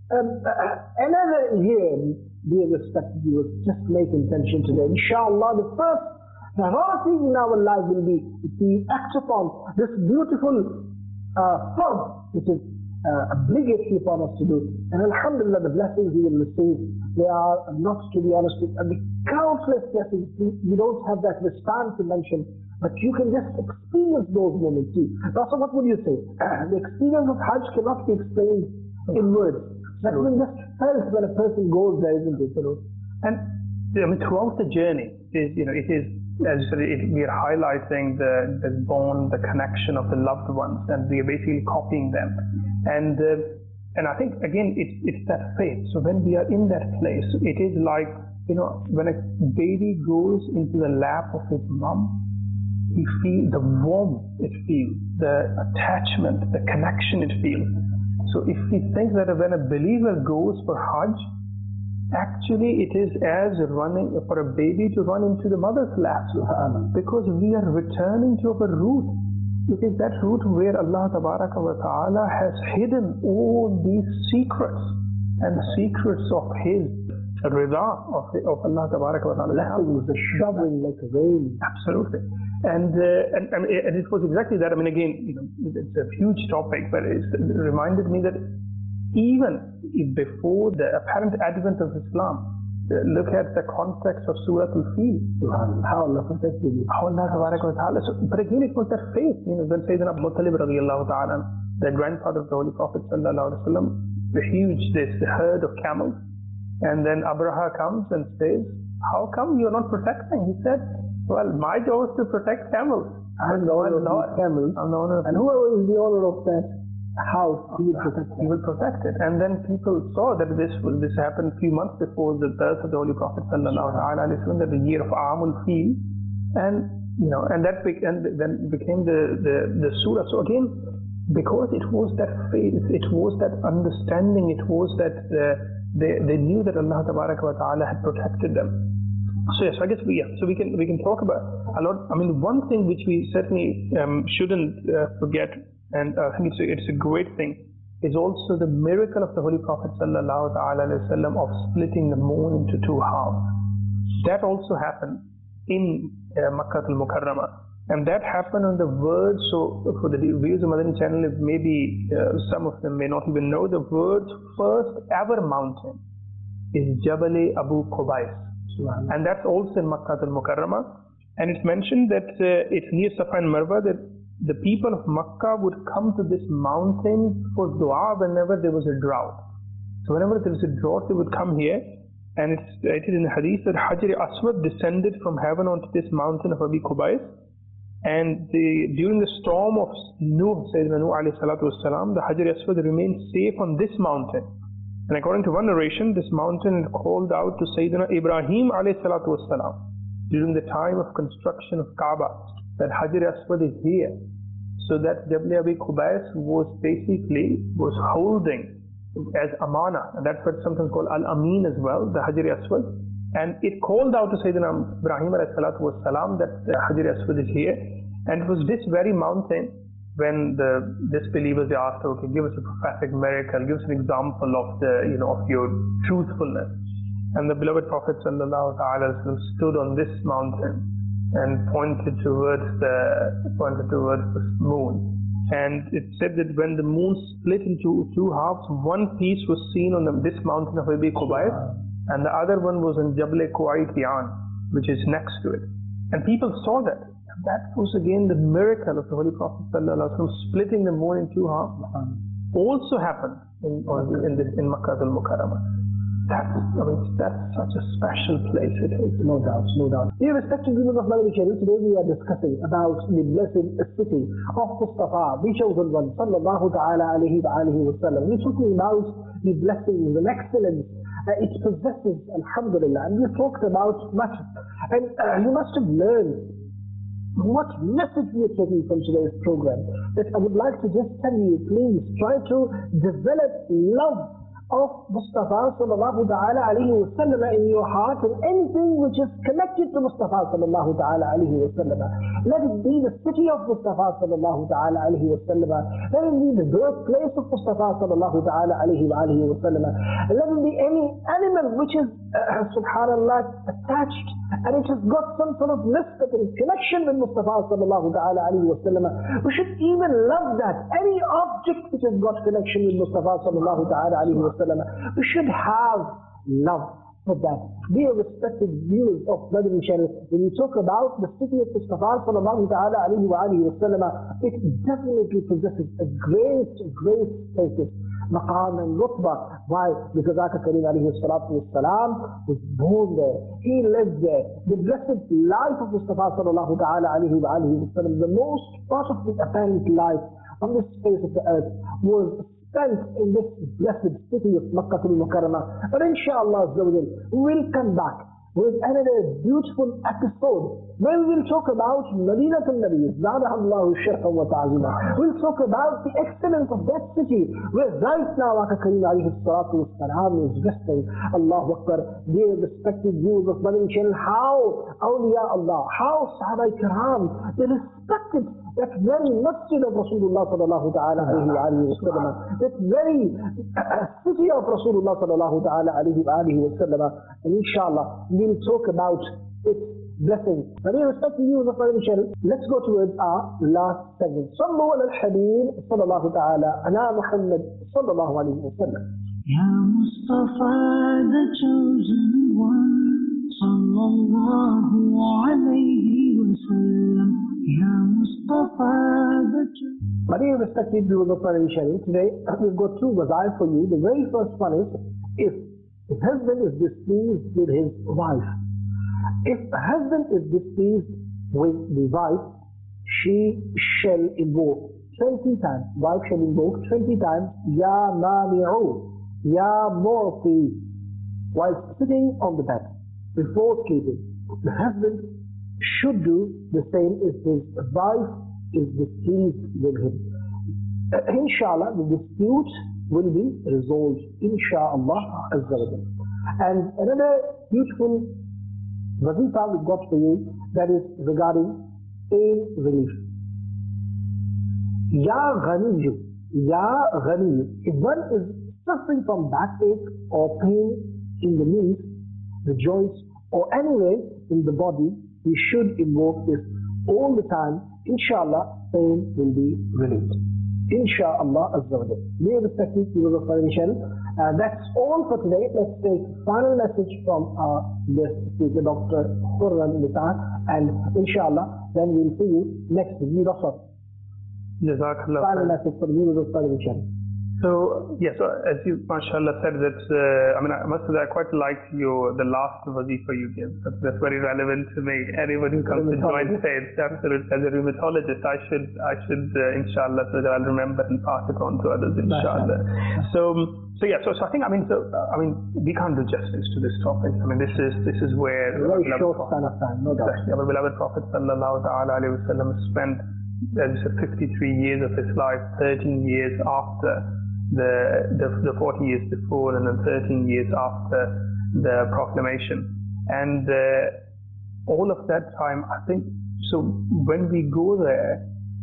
another year. Dear respected viewers, just make intention today. Inshallah, the first priority in our life will be to act upon this beautiful fard, which is obligatory upon us to do. And Alhamdulillah, the blessings we will receive, they are not, to be honest, the countless blessings. We don't have that time to mention, but you can just experience those moments too. Also, what would you say? The experience of Hajj cannot be explained in words. That will just felt when a person goes there, isn't it? And I mean, throughout the journey, it is, as you said, we are highlighting the bond, the connection of the loved ones, and we are basically copying them. And I think again, it's that faith. So when we are in that place, it is like, when a baby goes into the lap of his mom, he feels the warmth it feels, the attachment, the connection it feels. So if he thinks that when a believer goes for Hajj, actually it is as running for a baby to run into the mother's lap, because we are returning to our root. It is that root where Allah Tabaraka wa Ta'ala has hidden all these secrets and secrets of His rida of Allah Tabaraka wa Ta'ala. Blessings, the showering like rain. Absolutely. And it was exactly that. I mean, again, it's a huge topic, but it reminded me that even before the apparent advent of Islam, look at the context of Surah Al-Fil. How Allah protected you. How Allah Tabaraka wa Ta'ala. But again, it was that faith. When Sayyidina Abu Talib radiallahu ta'ala, the grandfather of the Holy Prophet sallallahu alaihi wasallam, this herd of camels, and then Abraha comes and says, how come you're not protecting? He said, well, my job is to protect camels. I'm the owner of camels. I'm the owner of and whoever is the owner of that house, he will protect it. He will protect it. And then people saw that this happened a few months before the birth of the Holy Prophet sallallahu alaihi wasallam, that the year of Amul Fil, and that then became the surah. So again, because it was that faith, it was that understanding, it was that they knew that Allah Tabaraka wa Ta'ala had protected them. So yes, I guess we can talk about a lot. I mean, one thing which we certainly shouldn't forget, and I think it's a great thing, is also the miracle of the Holy Prophet sallallahu alaihi wasallam of splitting the moon into two halves. That also happened in Makkah al-Mukarrama, and that happened on the verge. So for the viewers of Madani channel, maybe some of them may not even know, the world's first ever mountain is Jabal Abu Qubais. And that's also in Makkah al-Mukarrama, and it's mentioned that it's near Safa and Marwa, that the people of Makkah would come to this mountain for dua whenever there was a drought. So whenever there was a drought, they would come here, and it's stated in the hadith that Hajar Aswad descended from heaven onto this mountain of Abi Qubais, and during the storm of Nuh, Sayyidina Nuh alayhi salatu wassalam, the Hajar Aswad remained safe on this mountain. And according to one narration, this mountain called out to Sayyidina Ibrahim alayhi salatu wassalam during the time of construction of Kaaba, that Hajar Aswad is here. So that Jabal Abi Qubais was holding as amana, and that's what sometimes called al-amin as well, the Hajar Aswad. And it called out to Sayyidina Ibrahim alayhi salatu wassalam that Hajar Aswad is here. And it was this very mountain when the disbelievers they asked, okay, give us a prophetic miracle, give us an example of of your truthfulness. And the beloved Prophet sallallahu alaihi wasallam stood on this mountain and pointed towards the moon. And it said that when the moon split into two halves, one piece was seen on this mountain of Abi Qubays, and the other one was in Jabal Quayqiyan, which is next to it. And people saw that. And that was again the miracle of the Holy Prophet sallallahu alaihi wasallam splitting the moon in two halves. Also happened in Makkah al-Mukarramah. That's such a special place it is. No doubt, no doubt. Dear respected viewers of Madani Sharif, today we are discussing about the blessed city of Mustafa, the chosen one, sallallahu ta'ala alayhi wa alihi wa sallam. We're talking about the blessings and excellence it possesses, alhamdulillah. And we've talked about much. And you must have learned what message we are taking from today's program. That I would like to just tell you, please try to develop love of Mustafa sallallahu ta'ala alayhi wa sallam in your heart, and anything which is connected to Mustafa sallallahu ta'ala alayhi wa sallam. Let it be the city of Mustafa sallallahu ta'ala alayhi wa sallam. Let it be the birthplace of Mustafa sallallahu ta'ala alayhi wa sallam. Let it be any animal which is subhanallah attached and it has got some sort of nisbat and connection with Mustafa sallallahu ta'ala alayhi wa sallam. We should even love that. Any object which has got connection with Mustafa sallallahu ta'ala alayhi wa sallam, we should have love for that. Dear respected viewers of Madani Sharif, when you talk about the city of Mustafa sallallahu ta'ala alayhi wa sallam, it definitely possesses a great status, maqam and rutbah. Why? Because Aka Kareem alayhi salatu wassalam was born there. He lived there. The blessed life of Mustafa sallallahu ta'ala alayhi wa sallam, the most part of the apparent life on this face of the earth, was spent in this blessed city of Makkah al-Mukarramah. But inshallah we'll come back with another beautiful episode where we will talk about Madinat al-Nabi, Zadahallahu Sharfan wa Ta'zima. We'll talk about the excellence of that city where right now Aka Kareem alayhi salatu wassalam is resting. Allahu Akbar. Dear respected viewers of Madani Channel, how awliya Allah, how Sahaba Kiram, they respected that very masjid of Rasulullah sallallahu ta'ala alayhi wa sallam, that very city of Rasulullah sallallahu ta'ala alayhi wa sallam. And inshallah we'll talk about its blessings. Now, dear respected viewers of Madani Channel, let's go towards our last segment. Sallu ala al-Habib sallallahu ta'ala ala Muhammad sallallahu alayhi wa sallam. Ya Mustafa, the chosen one, sallallahu alayhi wa sallam. Ya Mustafa, the chosen one. My dear respected viewers of Madani Channel, today we've got two wazaif for you. The very first one is, if the husband is displeased with his wife, if a husband is displeased with the wife, she shall invoke 20 times. Wife shall invoke 20 times, Ya Mani'u, Ya Mu'ti, while sitting on the bed before sleeping. The husband should do the same if his wife is displeased with him. Inshallah, the dispute will be resolved, inshallah azza wa jalla. And another beautiful wazifa we've got for you, that is regarding pain relief. Ya Ghaniyu, Ya Ghaniyu. If one is suffering from backache or pain in the knees, the joints, or anywhere in the body, we should invoke this all the time. Inshallah, pain will be relieved. Inshallah azza wa jalla. Dear respected viewers of Madani Channel, that's all for today. Let's take final message from our guest speaker, Dr. Khurram Nisar, and inshallah then we'll see you next week. Jazakallah. Final message for the viewers of Madani Channel. So yes, as you mashallah said, that I must say I quite liked the last wazifa you gave. That's very relevant to me. Anyone who comes to join faith, absolutely, as a rheumatologist, I should inshallah, so that I'll remember and pass it on to others, inshallah. So I think we can't do justice to this topic. This is where very short span of time, no doubt. Our beloved Prophet sallallahu ta'ala alayhi wa sallam spent, as you said, 53 years of his life, 13 years after the 40 years before, and then 13 years after the proclamation. And all of that time, I think, so when we go there,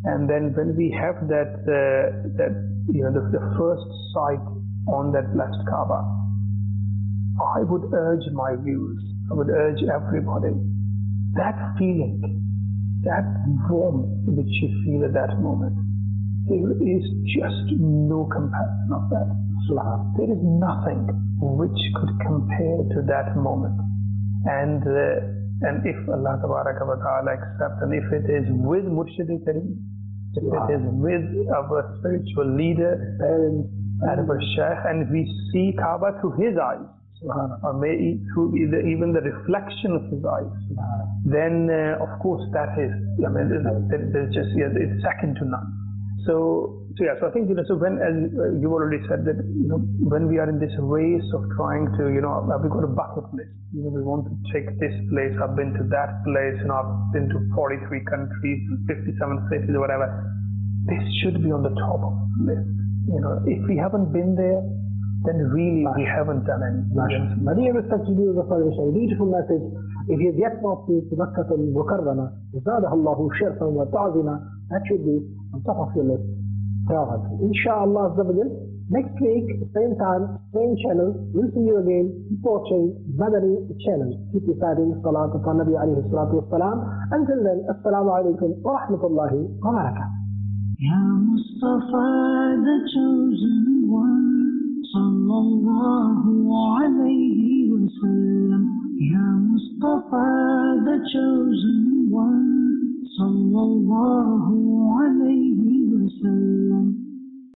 And then when we have that, the first sight on that blessed Kaaba, I would urge my viewers, I would urge everybody, that feeling, that warmth which you feel at that moment, there is just no comparison of that. There is nothing which could compare to that moment. And if Allah Tabaraka wa Ta'ala accepts, and if it is with Murshid Kareem, if it is with our spiritual leader, and our Shaykh, and we see Kaaba through his eyes, or maybe through even the reflection of his eyes, then of course that is, there's just, it's second to none. So I think, so when, as you already said, that, when we are in this race of trying to, we've got a bucket list. We want to take this place, I've been to that place, I've been to 43 countries, 57 cities, or whatever. This should be on the top of the list. If we haven't been there, then really we haven't done anything. Dear respected viewers of our beautiful message. If you have yet not been to Makkah al-Mukarramah, زادها الله شرفا وتعظيما, that should be on top of your list. Inshallah, next week, same time, same channel, we'll see you again. Keep watching Madani channel. Keep reciting Salat upon Nabi alayhi salatu wassalam. Until then, Assalamu alaikum wa rahmatullahi wa barakatuh. Ya Mustafa, the chosen one, sallallahu alayhi wa sallam. Ya Mustafa, the chosen one, sallallahu alayhi wa sallam.